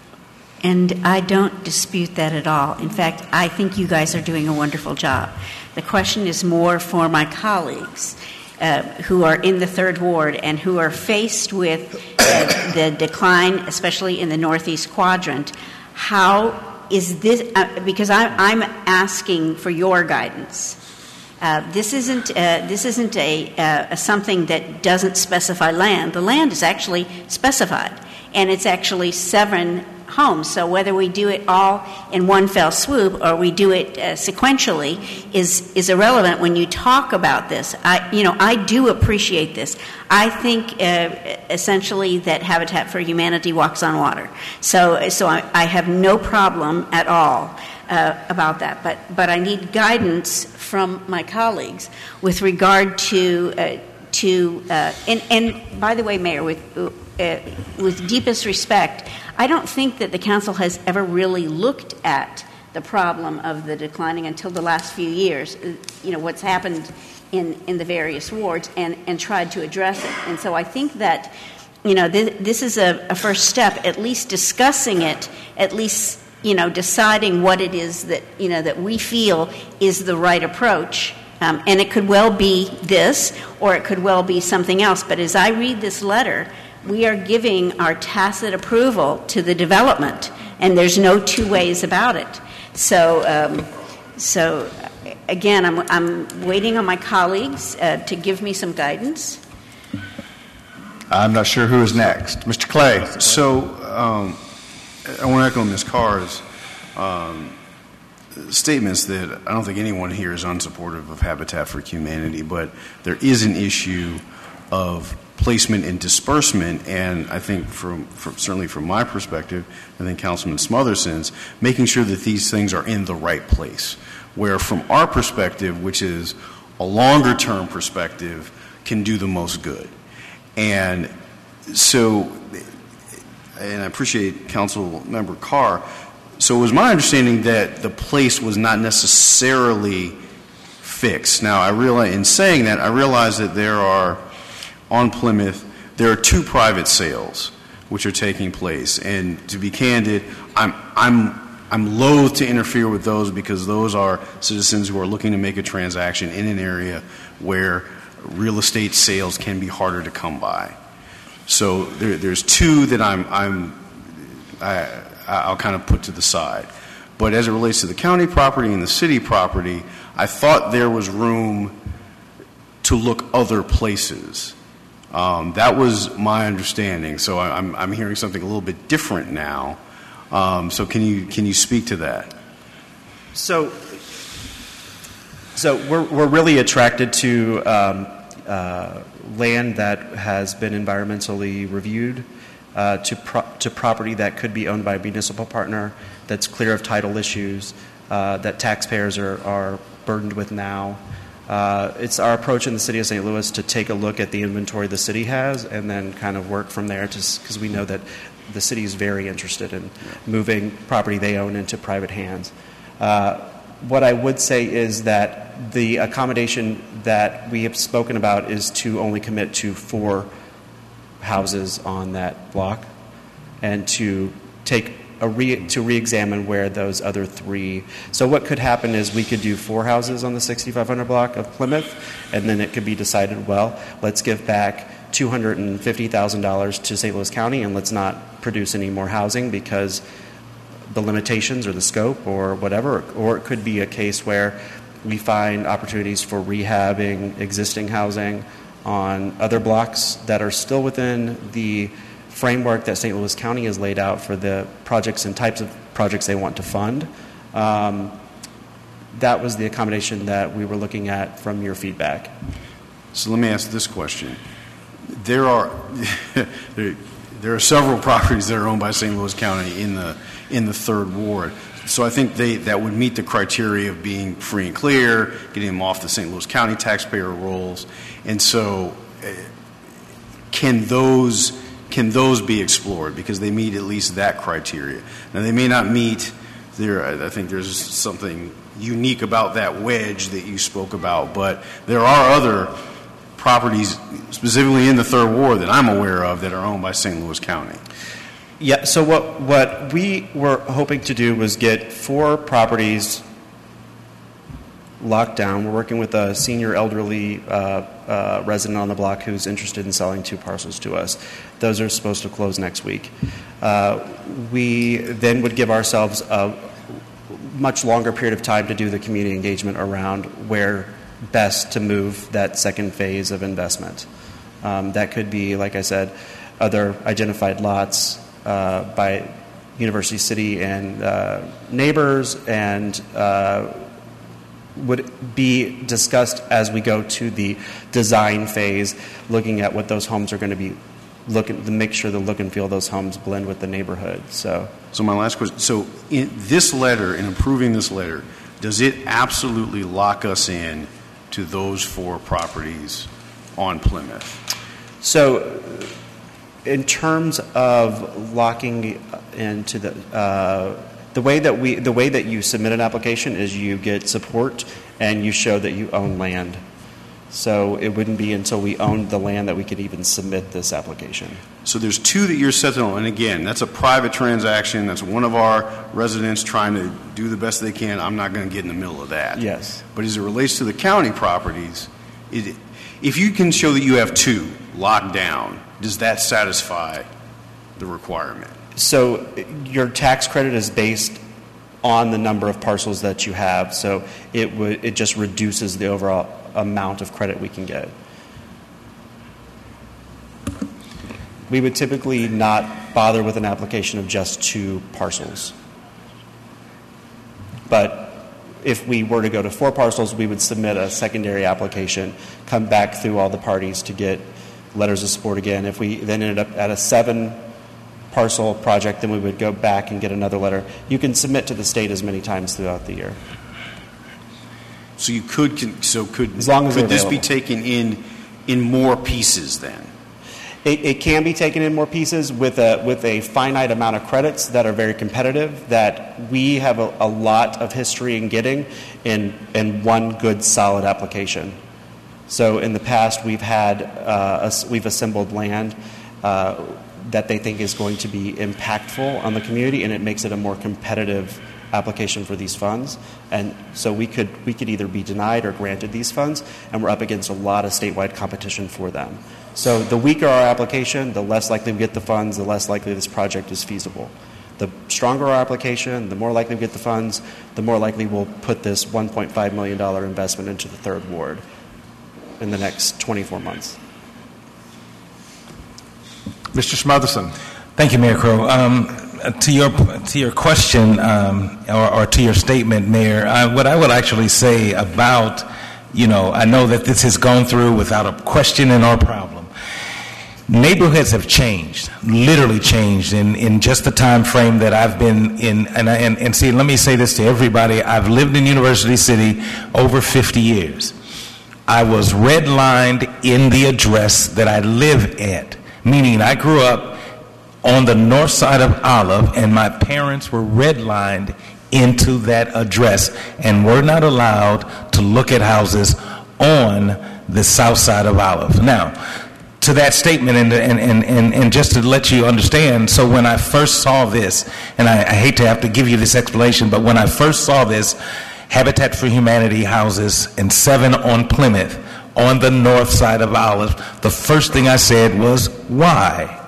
And I don't dispute that at all. In fact, I think you guys are doing a wonderful job. The question is more for my colleagues uh, who are in the third ward and who are faced with uh, the decline, especially in the northeast quadrant. How is this, uh, because I, I'm asking for your guidance. Uh, this isn't uh, this isn't a, uh, a something that doesn't specify land. The land is actually specified, and it's actually seven homes. So whether we do it all in one fell swoop or we do it uh, sequentially is is irrelevant when you talk about this. I you know I do appreciate this. I think uh, essentially that Habitat for Humanity walks on water. So so I, I have no problem at all uh, about that. But but I need guidance from my colleagues with regard to uh, to uh, and and by the way, Mayor, with uh, with deepest respect, I don't think that the council has ever really looked at the problem of the declining until the last few years, you know, what's happened in, in the various wards, and, and tried to address it. And so I think that, you know, th- this is a, a first step, at least discussing it, at least, you know, deciding what it is that, you know, that we feel is the right approach. Um, and it could well be this, or it could well be something else. But as I read this letter, we are giving our tacit approval to the development, and there's no two ways about it. So, um, so again, I'm, I'm waiting on my colleagues uh, to give me some guidance. I'm not sure who is next. Mister Clay. So um, I want to echo Miz Carr's um, statements that I don't think anyone here is unsupportive of Habitat for Humanity, but there is an issue of placement and disbursement, and I think from, from certainly from my perspective, I think Councilman Smotherson's, making sure that these things are in the right place, where from our perspective, which is a longer term perspective, can do the most good. And so, and I appreciate Council Member Carr, so it was my understanding that the place was not necessarily fixed. Now, I realize, in saying that, I realize that there are on Plymouth, there are two private sales which are taking place, and to be candid, I'm I'm I'm loath to interfere with those because those are citizens who are looking to make a transaction in an area where real estate sales can be harder to come by. So there, there's two that I'm I'm I, I'll kind of put to the side. But as it relates to the county property and the city property, I thought there was room to look other places. Um, that was my understanding. So I, I'm, I'm hearing something a little bit different now. Um, so can you can you speak to that? So, so we're we're really attracted to um, uh, land that has been environmentally reviewed, uh, to pro- to property that could be owned by a municipal partner, that's clear of title issues, uh, that taxpayers are, are burdened with now. Uh, it's our approach in the city of Saint Louis to take a look at the inventory the city has and then kind of work from there, because we know that the city is very interested in moving property they own into private hands. Uh, what I would say is that the accommodation that we have spoken about is to only commit to four houses on that block, and to take a re, to re-examine where those other three. So what could happen is we could do four houses on the sixty-five hundred block of Plymouth, and then it could be decided, well, let's give back two hundred fifty thousand dollars to Saint Louis County, and let's not produce any more housing because the limitations or the scope or whatever. Or it could be a case where we find opportunities for rehabbing existing housing on other blocks that are still within the framework that Saint Louis County has laid out for the projects and types of projects they want to fund. Um, that was the accommodation that we were looking at from your feedback. So let me ask this question. There are there, there are several properties that are owned by Saint Louis County in the in the third ward. So I think they that would meet the criteria of being free and clear, getting them off the Saint Louis County taxpayer rolls. And so uh, can those can those be explored because they meet at least that criteria? Now they may not meet there. I think there's something unique about that wedge that you spoke about, but there are other properties specifically in the third ward that I'm aware of that are owned by Saint Louis County. Yeah, so what, what we were hoping to do was get four properties locked down. We're working with a senior elderly uh, uh, resident on the block who's interested in selling two parcels to us. Those are supposed to close next week. Uh, we then would give ourselves a much longer period of time to do the community engagement around where best to move that second phase of investment. Um, that could be, like I said, other identified lots uh, by University City and uh, neighbors, and uh, would be discussed as we go to the design phase, looking at what those homes are going to be, looking to make sure the look and feel of those homes blend with the neighborhood. So, so my last question, so in this letter, in approving this letter, does it absolutely lock us in to those four properties on Plymouth? So in terms of locking into the uh, the way that we the way that you submit an application is you get support and you show that you own land. So it wouldn't be until we owned the land that we could even submit this application. So there's two that you're set on, and again, that's a private transaction. That's one of our residents trying to do the best they can. I'm not going to get in the middle of that. Yes. But as it relates to the county properties, it, if you can show that you have two locked down, does that satisfy the requirement? So your tax credit is based on the number of parcels that you have. So it would it just reduces the overall amount of credit we can get. We would typically not bother with an application of just two parcels. But if we were to go to four parcels, we would submit a secondary application, come back through all the parties to get letters of support again. If we then ended up at a seven parcel project, then we would go back and get another letter. You can submit to the state as many times throughout the year. So you could, so could, as long as could this be available. taken in in more pieces then? It, it can be taken in more pieces with a with a finite amount of credits that are very competitive, that we have a, a lot of history in getting in in one good solid application. So in the past, we've had uh, a, we've assembled land uh, that they think is going to be impactful on the community, and it makes it a more competitive application for these funds. And so we could we could either be denied or granted these funds, and we're up against a lot of statewide competition for them. So the weaker our application, the less likely we get the funds, the less likely this project is feasible. The stronger our application, the more likely we get the funds, the more likely we'll put this one point five million dollars investment into the third ward in the next twenty-four months. Mister Smotherson. Thank you, Mayor Crow. Um, to your to your question um, or, or to your statement, Mayor, uh, what I would actually say about, you know, I know that this has gone through without a question and or problem. Neighborhoods have changed, literally changed in, in just the time frame that I've been in. And, I, and, and see, let me say this to everybody. I've lived in University City over fifty years. I was redlined in the address that I live at, meaning I grew up on the north side of Olive, and my parents were redlined into that address and were not allowed to look at houses on the south side of Olive. Now, to that statement, and, and, and, and, and just to let you understand, so when I first saw this, and I, I hate to have to give you this explanation, but when I first saw this, Habitat for Humanity houses and seven on Plymouth on the north side of Olive, the first thing I said was, why?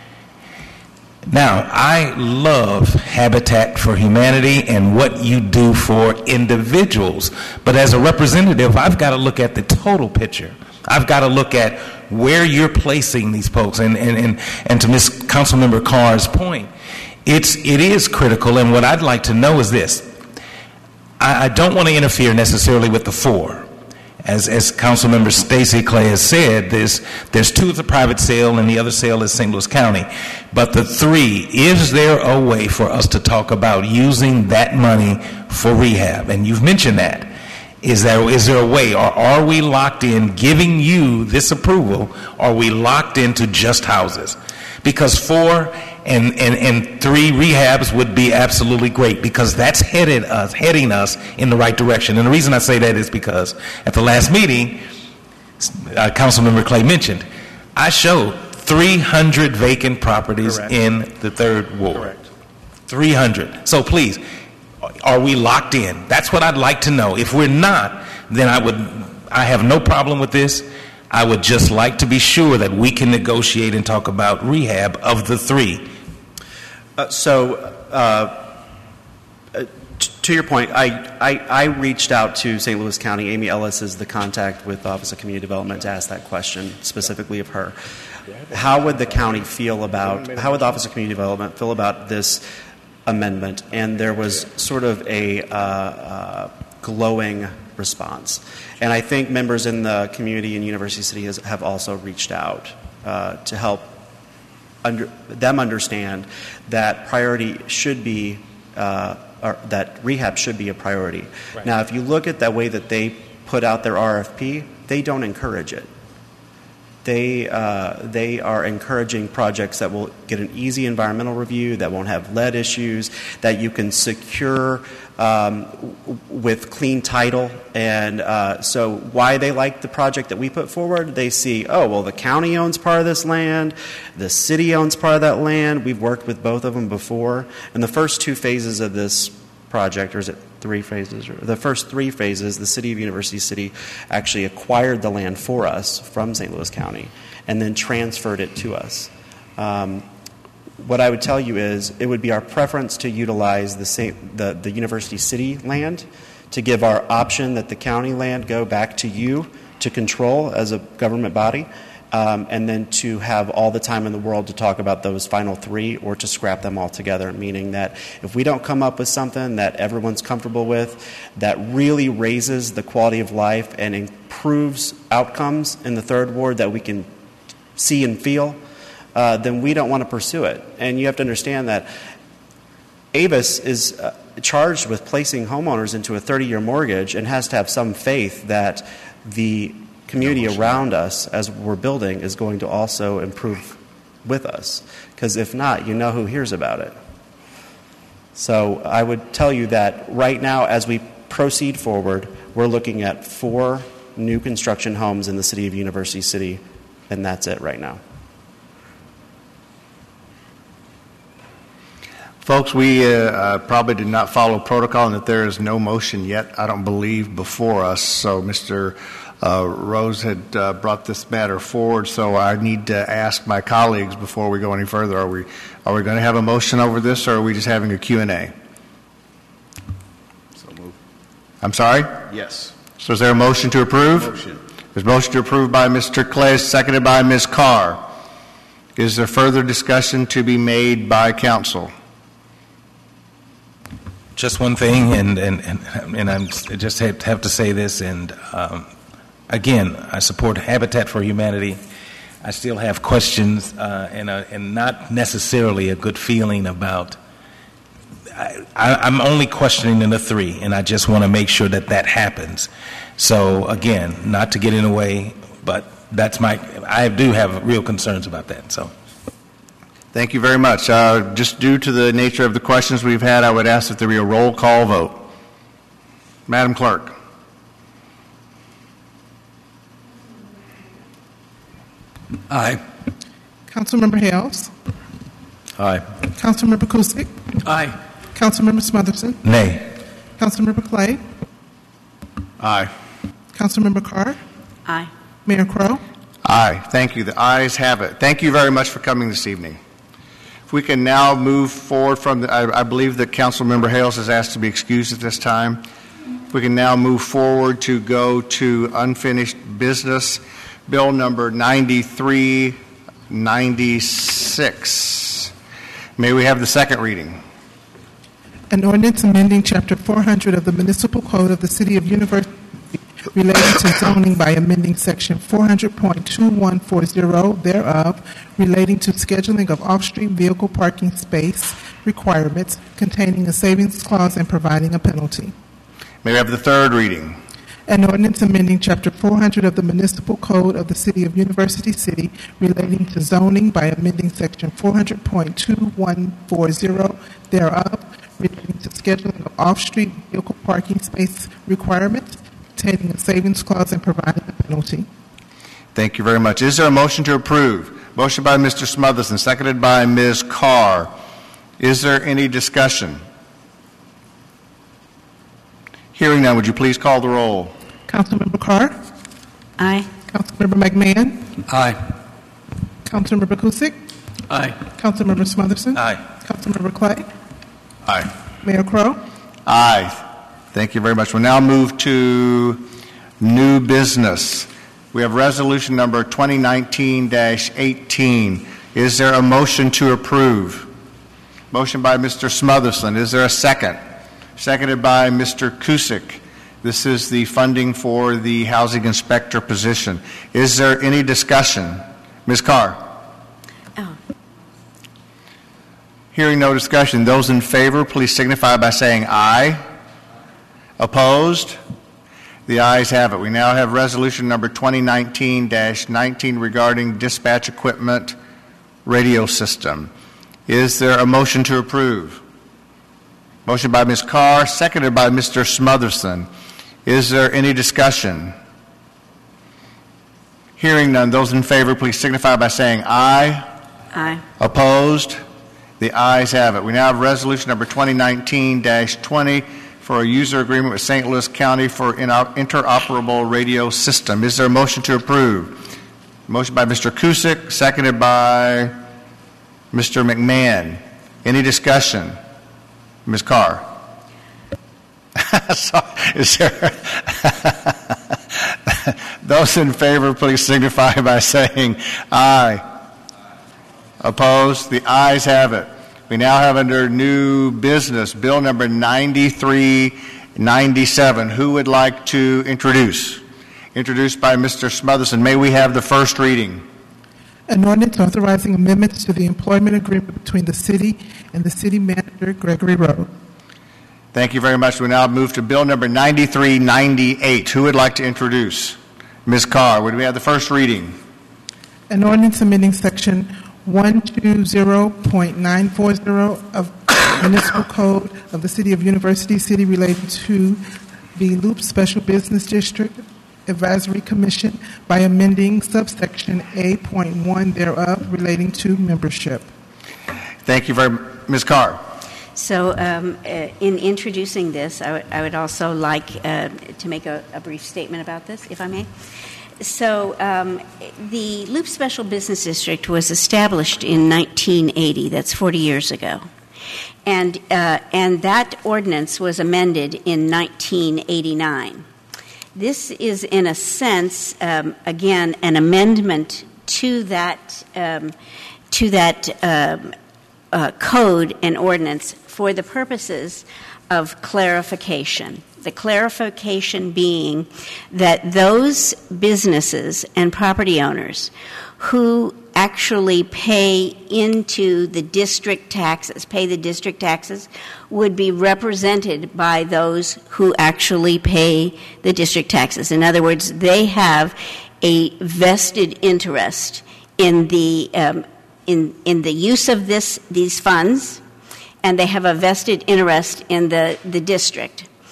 Now, I love Habitat for Humanity and what you do for individuals, but as a representative, I've got to look at the total picture. I've got to look at where you're placing these folks, and, and, and, and to Miz Councilmember Carr's point, it's, it is critical, and what I'd like to know is this. I, I don't want to interfere necessarily with the four. As, as Councilmember Stacey Clay has said, there's, there's two at the private sale and the other sale is Saint Louis County. But the three, is there a way for us to talk about using that money for rehab? And you've mentioned that. Is there, is there a way, or are we locked in giving you this approval? Are we locked into just houses? Because four and, and, and three rehabs would be absolutely great, because that's headed us, heading us in the right direction. And the reason I say that is because at the last meeting, uh, Councilmember Clay mentioned, I showed three hundred vacant properties Correct. In the third ward. Correct. three hundred. So please, are we locked in? That's what I'd like to know. If we're not, then I would, I have no problem with this. I would just like to be sure that we can negotiate and talk about rehab of the three. Uh, so, uh, uh, t- to your point, I, I, I reached out to Saint Louis County. Amy Ellis is the contact with the Office of Community Development to ask that question specifically of her. How would the county feel about, how would the Office of Community Development feel about this amendment? And there was sort of a uh, uh, glowing response. And I think members in the community and University City has, have also reached out uh, to help under, them understand that priority should be, uh, or that rehab should be a priority. Right. Now, if you look at the way that they put out their R F P, they don't encourage it. They, uh, they are encouraging projects that will get an easy environmental review, that won't have lead issues, that you can secure um, w- with clean title. And uh, so why they like the project that we put forward, they see, oh, well, the county owns part of this land, the city owns part of that land. We've worked with both of them before. And the first two phases of this project, or is it three phases? The first three phases, the City of University City actually acquired the land for us from Saint Louis County and then transferred it to us. Um, what I would tell you is it would be our preference to utilize the, Saint, the, the University City land, to give our option that the county land go back to you to control as a government body, Um, and then to have all the time in the world to talk about those final three, or to scrap them all together, meaning that if we don't come up with something that everyone's comfortable with, that really raises the quality of life and improves outcomes in the third ward that we can see and feel, uh, then we don't want to pursue it. And you have to understand that Avis is uh, charged with placing homeowners into a thirty-year mortgage and has to have some faith that the community around us as we're building is going to also improve with us, because if not, you know who hears about it. So I would tell you that right now, as we proceed forward, we're looking at four new construction homes in the city of University City, and that's it right now. Folks, we uh, uh, probably did not follow protocol, and that there is no motion yet, I don't believe, before us. So Mister Uh, Rose had uh, brought this matter forward, so I need to ask my colleagues before we go any further. Are we are we going to have a motion over this, or are we just having a Q and A? So move. I'm sorry? Yes. So is there a motion to approve? Motion. There's a motion to approve by Mister Clay, seconded by Miz Carr. Is there further discussion to be made by council? Just one thing, and and and, and I'm just have, have to say this, and um, again, I support Habitat for Humanity. I still have questions uh, and a, and not necessarily a good feeling about. I, I, I'm only questioning in the three, and I just want to make sure that that happens. So again, not to get in the way, but that's my. I do have real concerns about that. So. Thank you very much. Uh, just due to the nature of the questions we've had, I would ask that there be a roll call vote. Madam Clerk. Aye. Councilmember Hales. Aye. Councilmember Kusick. Aye. Councilmember Smotherson. Nay. Councilmember Clay. Aye. Councilmember Carr. Aye. Mayor Crow. Aye. Thank you. The ayes have it. Thank you very much for coming this evening. If we can now move forward from the, I, I believe that Councilmember Hales has asked to be excused at this time. If we can now move forward to go to unfinished business, Bill number ninety-three ninety-six. May we have the second reading? An ordinance amending Chapter four hundred of the Municipal Code of the City of University relating to zoning by amending Section four hundred point two one four zero thereof relating to scheduling of off-street vehicle parking space requirements containing a savings clause and providing a penalty. May we have the third reading? An ordinance amending Chapter four hundred of the Municipal Code of the City of University City relating to zoning by amending Section four hundred point two one four zero thereof relating to scheduling of off-street vehicle parking space requirements containing a savings clause and providing a penalty. Thank you very much. Is there a motion to approve? Motion by Mister Smotherson, seconded by Miz Carr. Is there any discussion? Hearing none, would you please call the roll? Councilmember Carr. Aye. Councilmember McMahon. Aye. Councilmember Kusick. Aye. Councilmember Smotherson. Aye. Councilmember Clay. Aye. Mayor Crow. Aye. Thank you very much. We'll now move to new business. We have resolution number twenty nineteen dash eighteen. Is there a motion to approve? Motion by Mister Smotherson. Is there a second? Seconded by Mister Kusick. This is the funding for the housing inspector position. Is there any discussion? Miz Carr. Oh. Hearing no discussion, those in favor, please signify by saying aye. Opposed? The ayes have it. We now have resolution number twenty nineteen dash nineteen regarding dispatch equipment radio system. Is there a motion to approve? Motion by Miz Carr, seconded by Mister Smotherson. Is there any discussion? Hearing none, those in favor, please signify by saying aye. Aye. Opposed? The ayes have it. We now have resolution number twenty nineteen dash twenty for a user agreement with Saint Louis County for an interoperable radio system. Is there a motion to approve? Motion by Mister Kusick, seconded by Mister McMahon. Any discussion? Miz Carr. So, is there those in favor, please signify by saying aye. Opposed? The ayes have it. We now have under new business bill number ninety-three ninety-seven. Who would like to introduce? Introduced by Mister Smotherson. May we have the first reading? An ordinance authorizing amendments to the employment agreement between the city and the city manager, Gregory Road. Thank you very much. We now move to bill number ninety-three ninety-eight. Who would like to introduce? Miz Carr, would we have the first reading? An ordinance amending section one twenty point nine four zero of Municipal Code of the City of University City relating to the Loop Special Business District Advisory Commission by amending subsection A point one thereof relating to membership. Thank you very much. Miz Carr. So um, uh, in introducing this, I, w- I would also like uh, to make a, a brief statement about this, if I may. So um, the Loop Special Business District was established in nineteen eighty. That's forty years ago. And, uh, and that ordinance was amended in nineteen eighty-nine. This is, in a sense, um, again, an amendment to that, um, to that um, uh, code and ordinance for the purposes of clarification. The clarification being that those businesses and property owners who actually pay into the district taxes, pay the district taxes, would be represented by those who actually pay the district taxes. In other words, they have a vested interest in the um, in in the use of this these funds, and they have a vested interest in the, the district.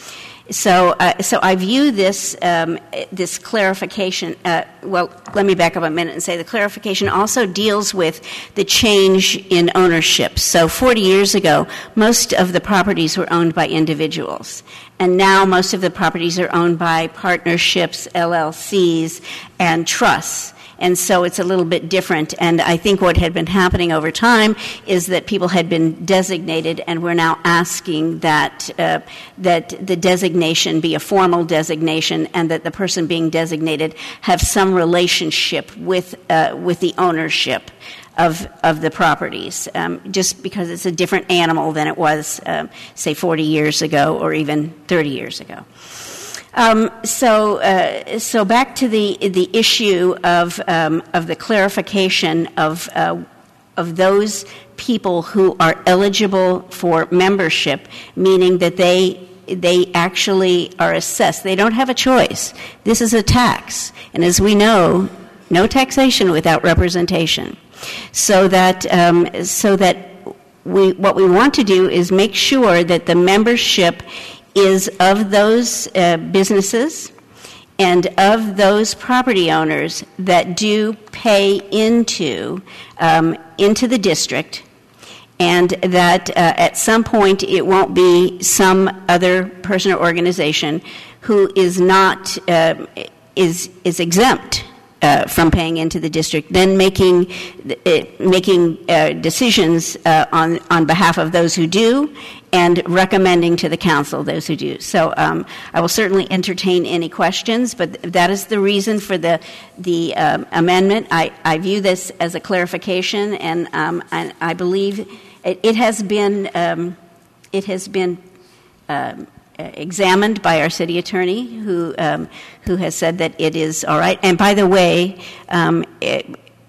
So, uh, so I view this um, this clarification. Uh, well, let me back up a minute and say the clarification also deals with the change in ownership. So, forty years ago, most of the properties were owned by individuals, and now most of the properties are owned by partnerships, L L Cs, and trusts. And so it's a little bit different. And I think what had been happening over time is that people had been designated, and we're now asking that uh, that the designation be a formal designation, and that the person being designated have some relationship with uh, with the ownership of of the properties. Um, just because it's a different animal than it was, um, say, forty years ago or even thirty years ago. Um, so, uh, so back to the the issue of um, of the clarification of uh, of those people who are eligible for membership, meaning that they they actually are assessed. They don't have a choice. This is a tax, and as we know, no taxation without representation. So that um, so that we what we want to do is make sure that the membership is of those uh, businesses and of those property owners that do pay into um, into the district, and that uh, at some point it won't be some other person or organization who is not uh, is is exempt Uh, from paying into the district, then making uh, making uh, decisions uh, on on behalf of those who do, and recommending to the council those who do. So um, I will certainly entertain any questions, but th- that is the reason for the the um, amendment. I, I view this as a clarification, and, um, and I believe it, it has been um, it has been. Um, examined by our city attorney, who um, who has said that it is all right. And by the way, um, it,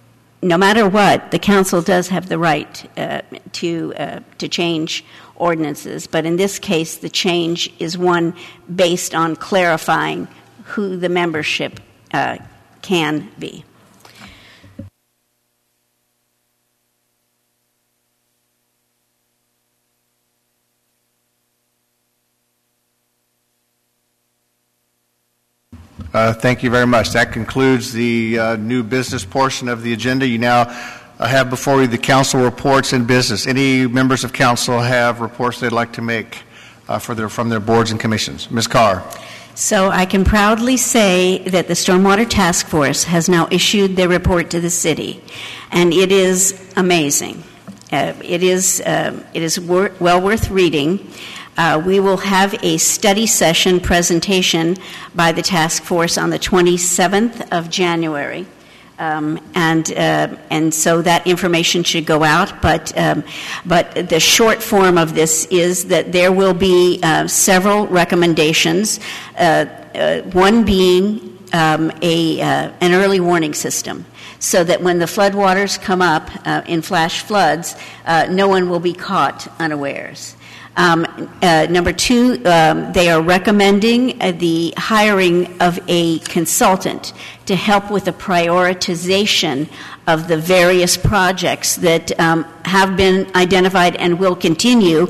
no matter what, the council does have the right uh, to uh, to change ordinances. But in this case, the change is one based on clarifying who the membership uh, can be. Uh, thank you very much. That concludes the uh, new business portion of the agenda. You now uh, have before you the council reports and business. Any members of council have reports they'd like to make uh, for their, from their boards and commissions? Miz Carr. So I can proudly say that the Stormwater Task Force has now issued their report to the city, and it is amazing. Uh, it is uh, it is wor- well worth reading. Uh, we will have a study session presentation by the task force on the twenty-seventh of January. Um, and uh, and so that information should go out. But um, but the short form of this is that there will be uh, several recommendations. Uh, uh, one being um, a uh, an early warning system, so that when the floodwaters come up uh, in flash floods, uh, no one will be caught unawares. Um, uh, number two, um, they are recommending uh, the hiring of a consultant to help with the prioritization of the various projects that um, have been identified and will continue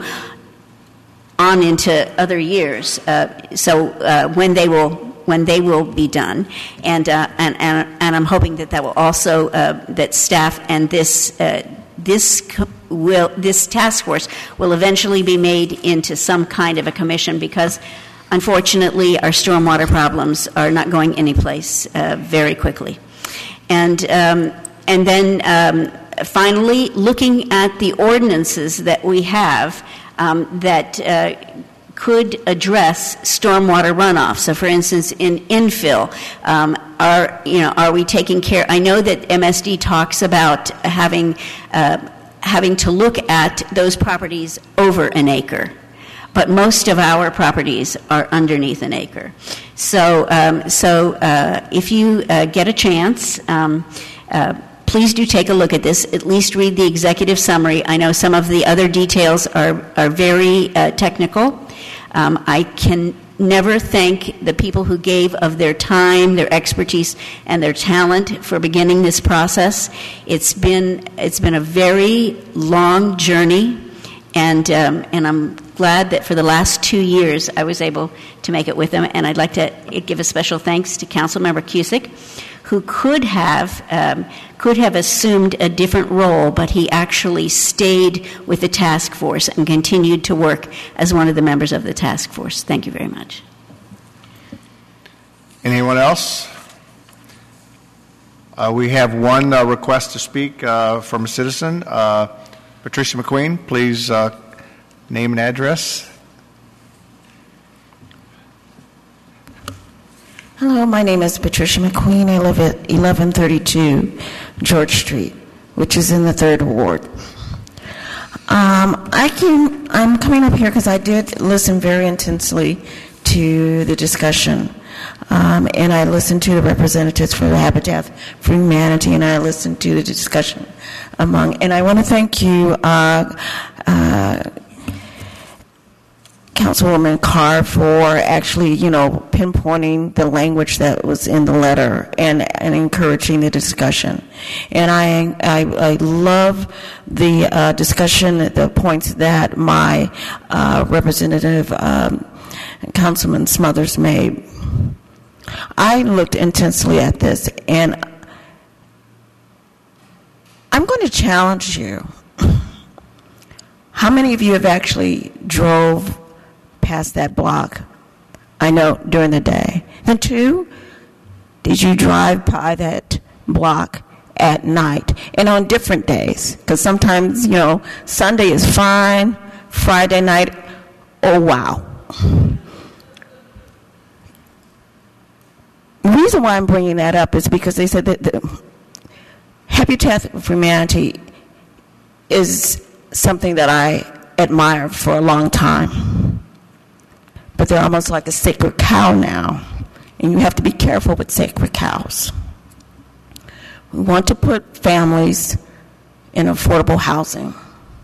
on into other years. Uh, so uh, when they will when they will be done, and uh, and, and and I'm hoping that that will also uh, that staff and this uh, this. Co- Will, this task force will eventually be made into some kind of a commission, because unfortunately our stormwater problems are not going anyplace uh, very quickly. And um, and then um, finally, looking at the ordinances that we have um, that uh, could address stormwater runoff. So, for instance, in infill, um, are you know are we taking care? I know that M S D talks about having. Uh, having to look at those properties over an acre. But most of our properties are underneath an acre. So um, so uh, if you uh, get a chance, um, uh, please do take a look at this. At least read the executive summary. I know some of the other details are, are very uh, technical. Um, I can never thank the people who gave of their time, their expertise, and their talent for beginning this process. It's been it's been a very long journey, And, um, and I'm glad that for the last two years I was able to make it with them. And I'd like to give a special thanks to Councilmember Cusick, who could have um, could have assumed a different role, but he actually stayed with the task force and continued to work as one of the members of the task force. Thank you very much. Anyone else? Uh, we have one uh, request to speak uh, from a citizen. Uh, Patricia McQueen, please uh, name and address. Hello, my name is Patricia McQueen. I live at eleven thirty-two George Street, which is in the third ward. Um, I came, I'm coming up here because I did listen very intensely to the discussion. Um, and I listened to the representatives for the Habitat for Humanity, and I listened to the discussion among, and I want to thank you, uh, uh, Councilwoman Carr, for actually, you know, pinpointing the language that was in the letter and, and encouraging the discussion. And I, I, I love the uh, discussion, the points that my uh, representative, um, Councilman Smothers made. I looked intensely at this, and I'm going to challenge you. How many of you have actually drove past that block? I know during the day. And two, did you drive by that block at night and on different days? Because sometimes, you know, Sunday is fine, Friday night, oh wow. The reason why I'm bringing that up is because they said that the Habitat for Humanity is something that I admired for a long time. But they're almost like a sacred cow now, and you have to be careful with sacred cows. We want to put families in affordable housing,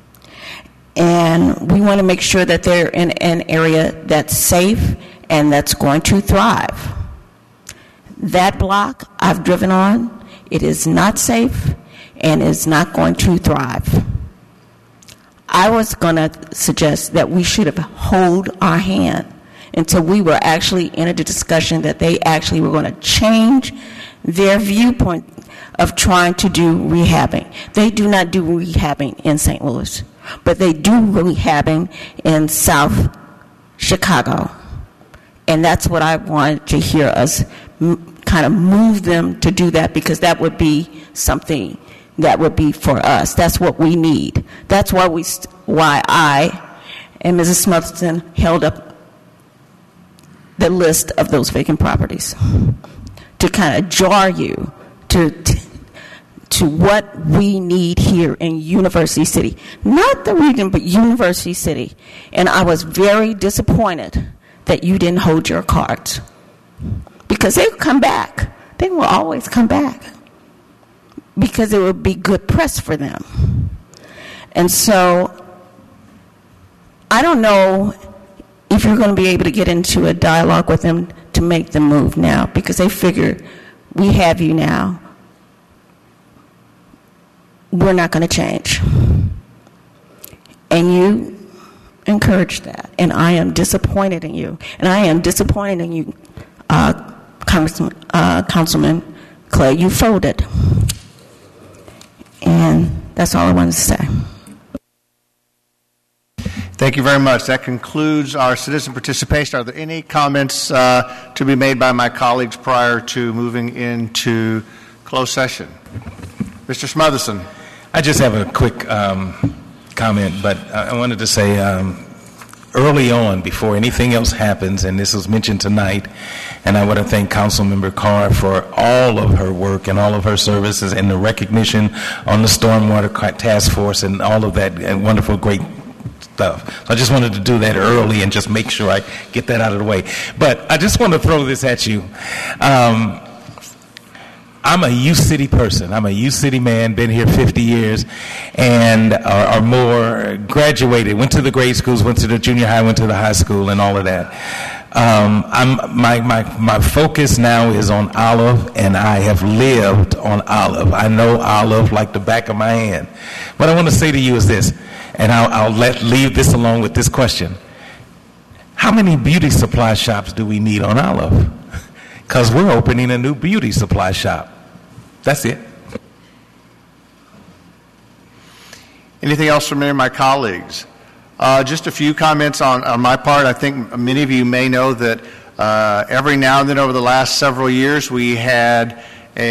and we want to make sure that they're in an area that's safe and that's going to thrive. That block I've driven on, it is not safe and is not going to thrive. I was going to suggest that we should have held our hand until we were actually in a discussion that they actually were going to change their viewpoint of trying to do rehabbing. They do not do rehabbing in Saint Louis, but they do rehabbing in South Chicago. And that's what I wanted to hear us m- kind of move them to do that, because that would be something that would be for us. That's what we need. That's why we, st- why I and Missus Smotherson held up the list of those vacant properties to kind of jar you to, to to what we need here in University City, not the region, but University City. And I was very disappointed that you didn't hold your cards, because they will come back. They will always come back, because it would be good press for them. And so I don't know if you're going to be able to get into a dialogue with them to make them move now, because they figure we have you now. We're not going to change. And you encourage that. And I am disappointed in you. And I am disappointed in you, uh, Congressman, uh, Councilman Clay. You folded. And that's all I wanted to say. Thank you very much. That concludes our citizen participation. Are there any comments uh, to be made by my colleagues prior to moving into closed session? Mister Smotherson. I just have a quick um, comment, but I wanted to say um, early on, before anything else happens, and this was mentioned tonight, and I want to thank Councilmember Carr for all of her work and all of her services and the recognition on the Stormwater Task Force and all of that wonderful, great stuff. So I just wanted to do that early and just make sure I get that out of the way. But I just want to throw this at you. Um, I'm a U City person. I'm a U City man, been here fifty years and or, or more, graduated, went to the grade schools, went to the junior high, went to the high school and all of that. Um, I'm, my, my, my focus now is on Olive, and I have lived on Olive. I know Olive like the back of my hand. What I want to say to you is this, and I'll, I'll let, leave this along with this question. How many beauty supply shops do we need on Olive? Because we're opening a new beauty supply shop. That's it. Anything else from any of my colleagues? Uh, just a few comments on, on my part. I think many of you may know that uh, every now and then over the last several years we had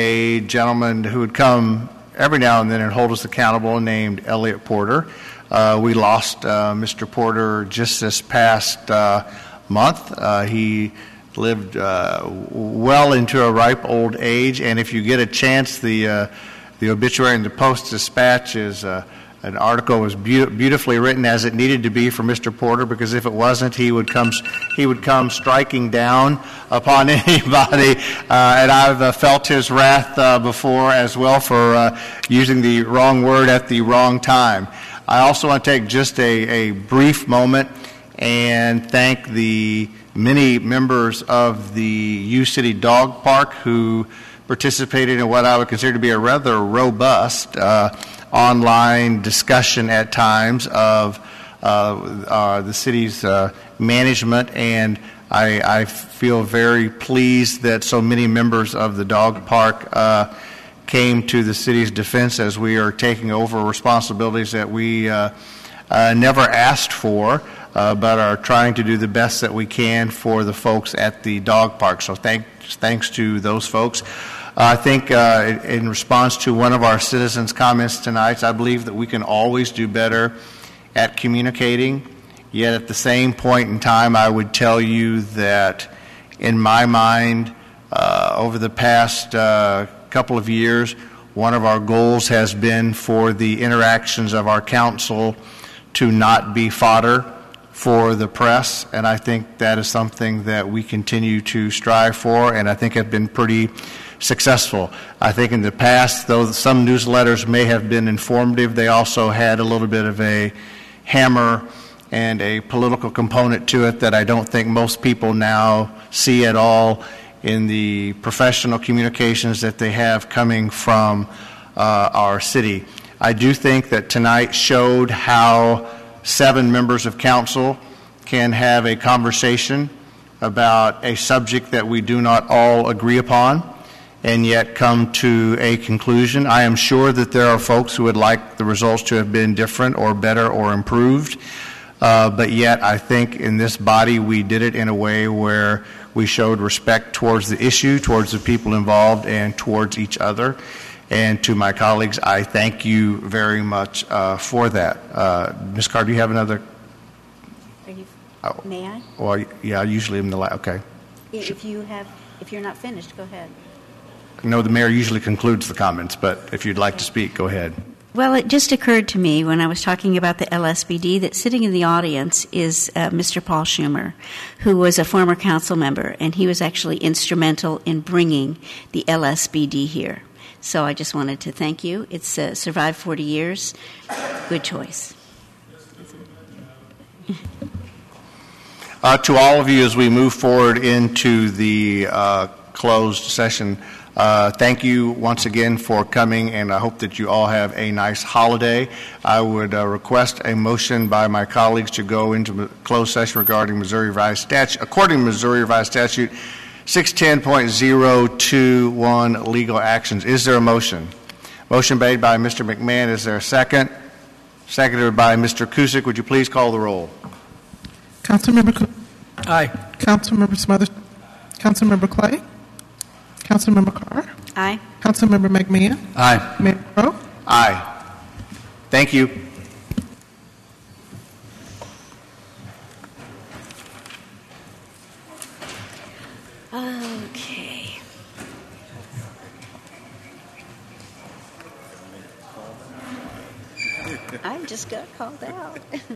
a gentleman who would come every now and then and hold us accountable named Elliot Porter. Uh, we lost uh, Mister Porter just this past uh, month. Uh, he lived uh, well into a ripe old age, and if you get a chance, the, uh, the obituary in the Post-Dispatch is uh, an article was be- beautifully written as it needed to be for Mister Porter, because if it wasn't, he would come he would come striking down upon anybody. Uh, and I've uh, felt his wrath uh, before as well for uh, using the wrong word at the wrong time. I also want to take just a, a brief moment and thank the many members of the U City Dog Park who participated in what I would consider to be a rather robust uh, online discussion at times of uh, uh, the city's uh, management, and I, I feel very pleased that so many members of the dog park uh, came to the city's defense as we are taking over responsibilities that we uh, uh, never asked for, uh, but are trying to do the best that we can for the folks at the dog park. So thank, thanks to those folks. I think uh, in response to one of our citizens' comments tonight, I believe that we can always do better at communicating. Yet at the same point in time, I would tell you that in my mind, uh, over the past uh, couple of years, one of our goals has been for the interactions of our council to not be fodder for the press, and I think that is something that we continue to strive for, and I think have been pretty successful. I think in the past, though some newsletters may have been informative, they also had a little bit of a hammer and a political component to it that I don't think most people now see at all in the professional communications that they have coming from uh, our city. I do think that tonight showed how seven members of council can have a conversation about a subject that we do not all agree upon and yet come to a conclusion. I am sure that there are folks who would like the results to have been different or better or improved, uh, but yet I think in this body we did it in a way where we showed respect towards the issue, towards the people involved, and towards each other. And to my colleagues, I thank you very much uh, for that. Uh, Miz Carr, do you have another? Are you, oh, may I? Well, yeah, I usually am the last. Okay. If you have, if you're not finished, go ahead. No, the mayor usually concludes the comments, but if you'd like to speak, go ahead. Well, it just occurred to me when I was talking about the L S B D that sitting in the audience is uh, Mister Paul Schumer, who was a former council member, and he was actually instrumental in bringing the L S B D here. So I just wanted to thank you. It's uh, survived forty years. Good choice. Uh, to all of you, as we move forward into the uh, closed session, Uh, thank you once again for coming, and I hope that you all have a nice holiday. I would uh, request a motion by my colleagues to go into closed session regarding Missouri Revised Statute, according to Missouri Revised Statute six ten point oh two one, legal actions. Is there a motion? Motion made by Mister McMahon. Is there a second? Seconded by Mister Cusick. Would you please call the roll? Councilmember Cusick. Aye. Councilmember Smothers. Councilmember Clay. Councilmember Carr. Aye. Councilmember McMahon. Aye. Mayor Crowe. Aye. Thank you. Okay. I just got called out.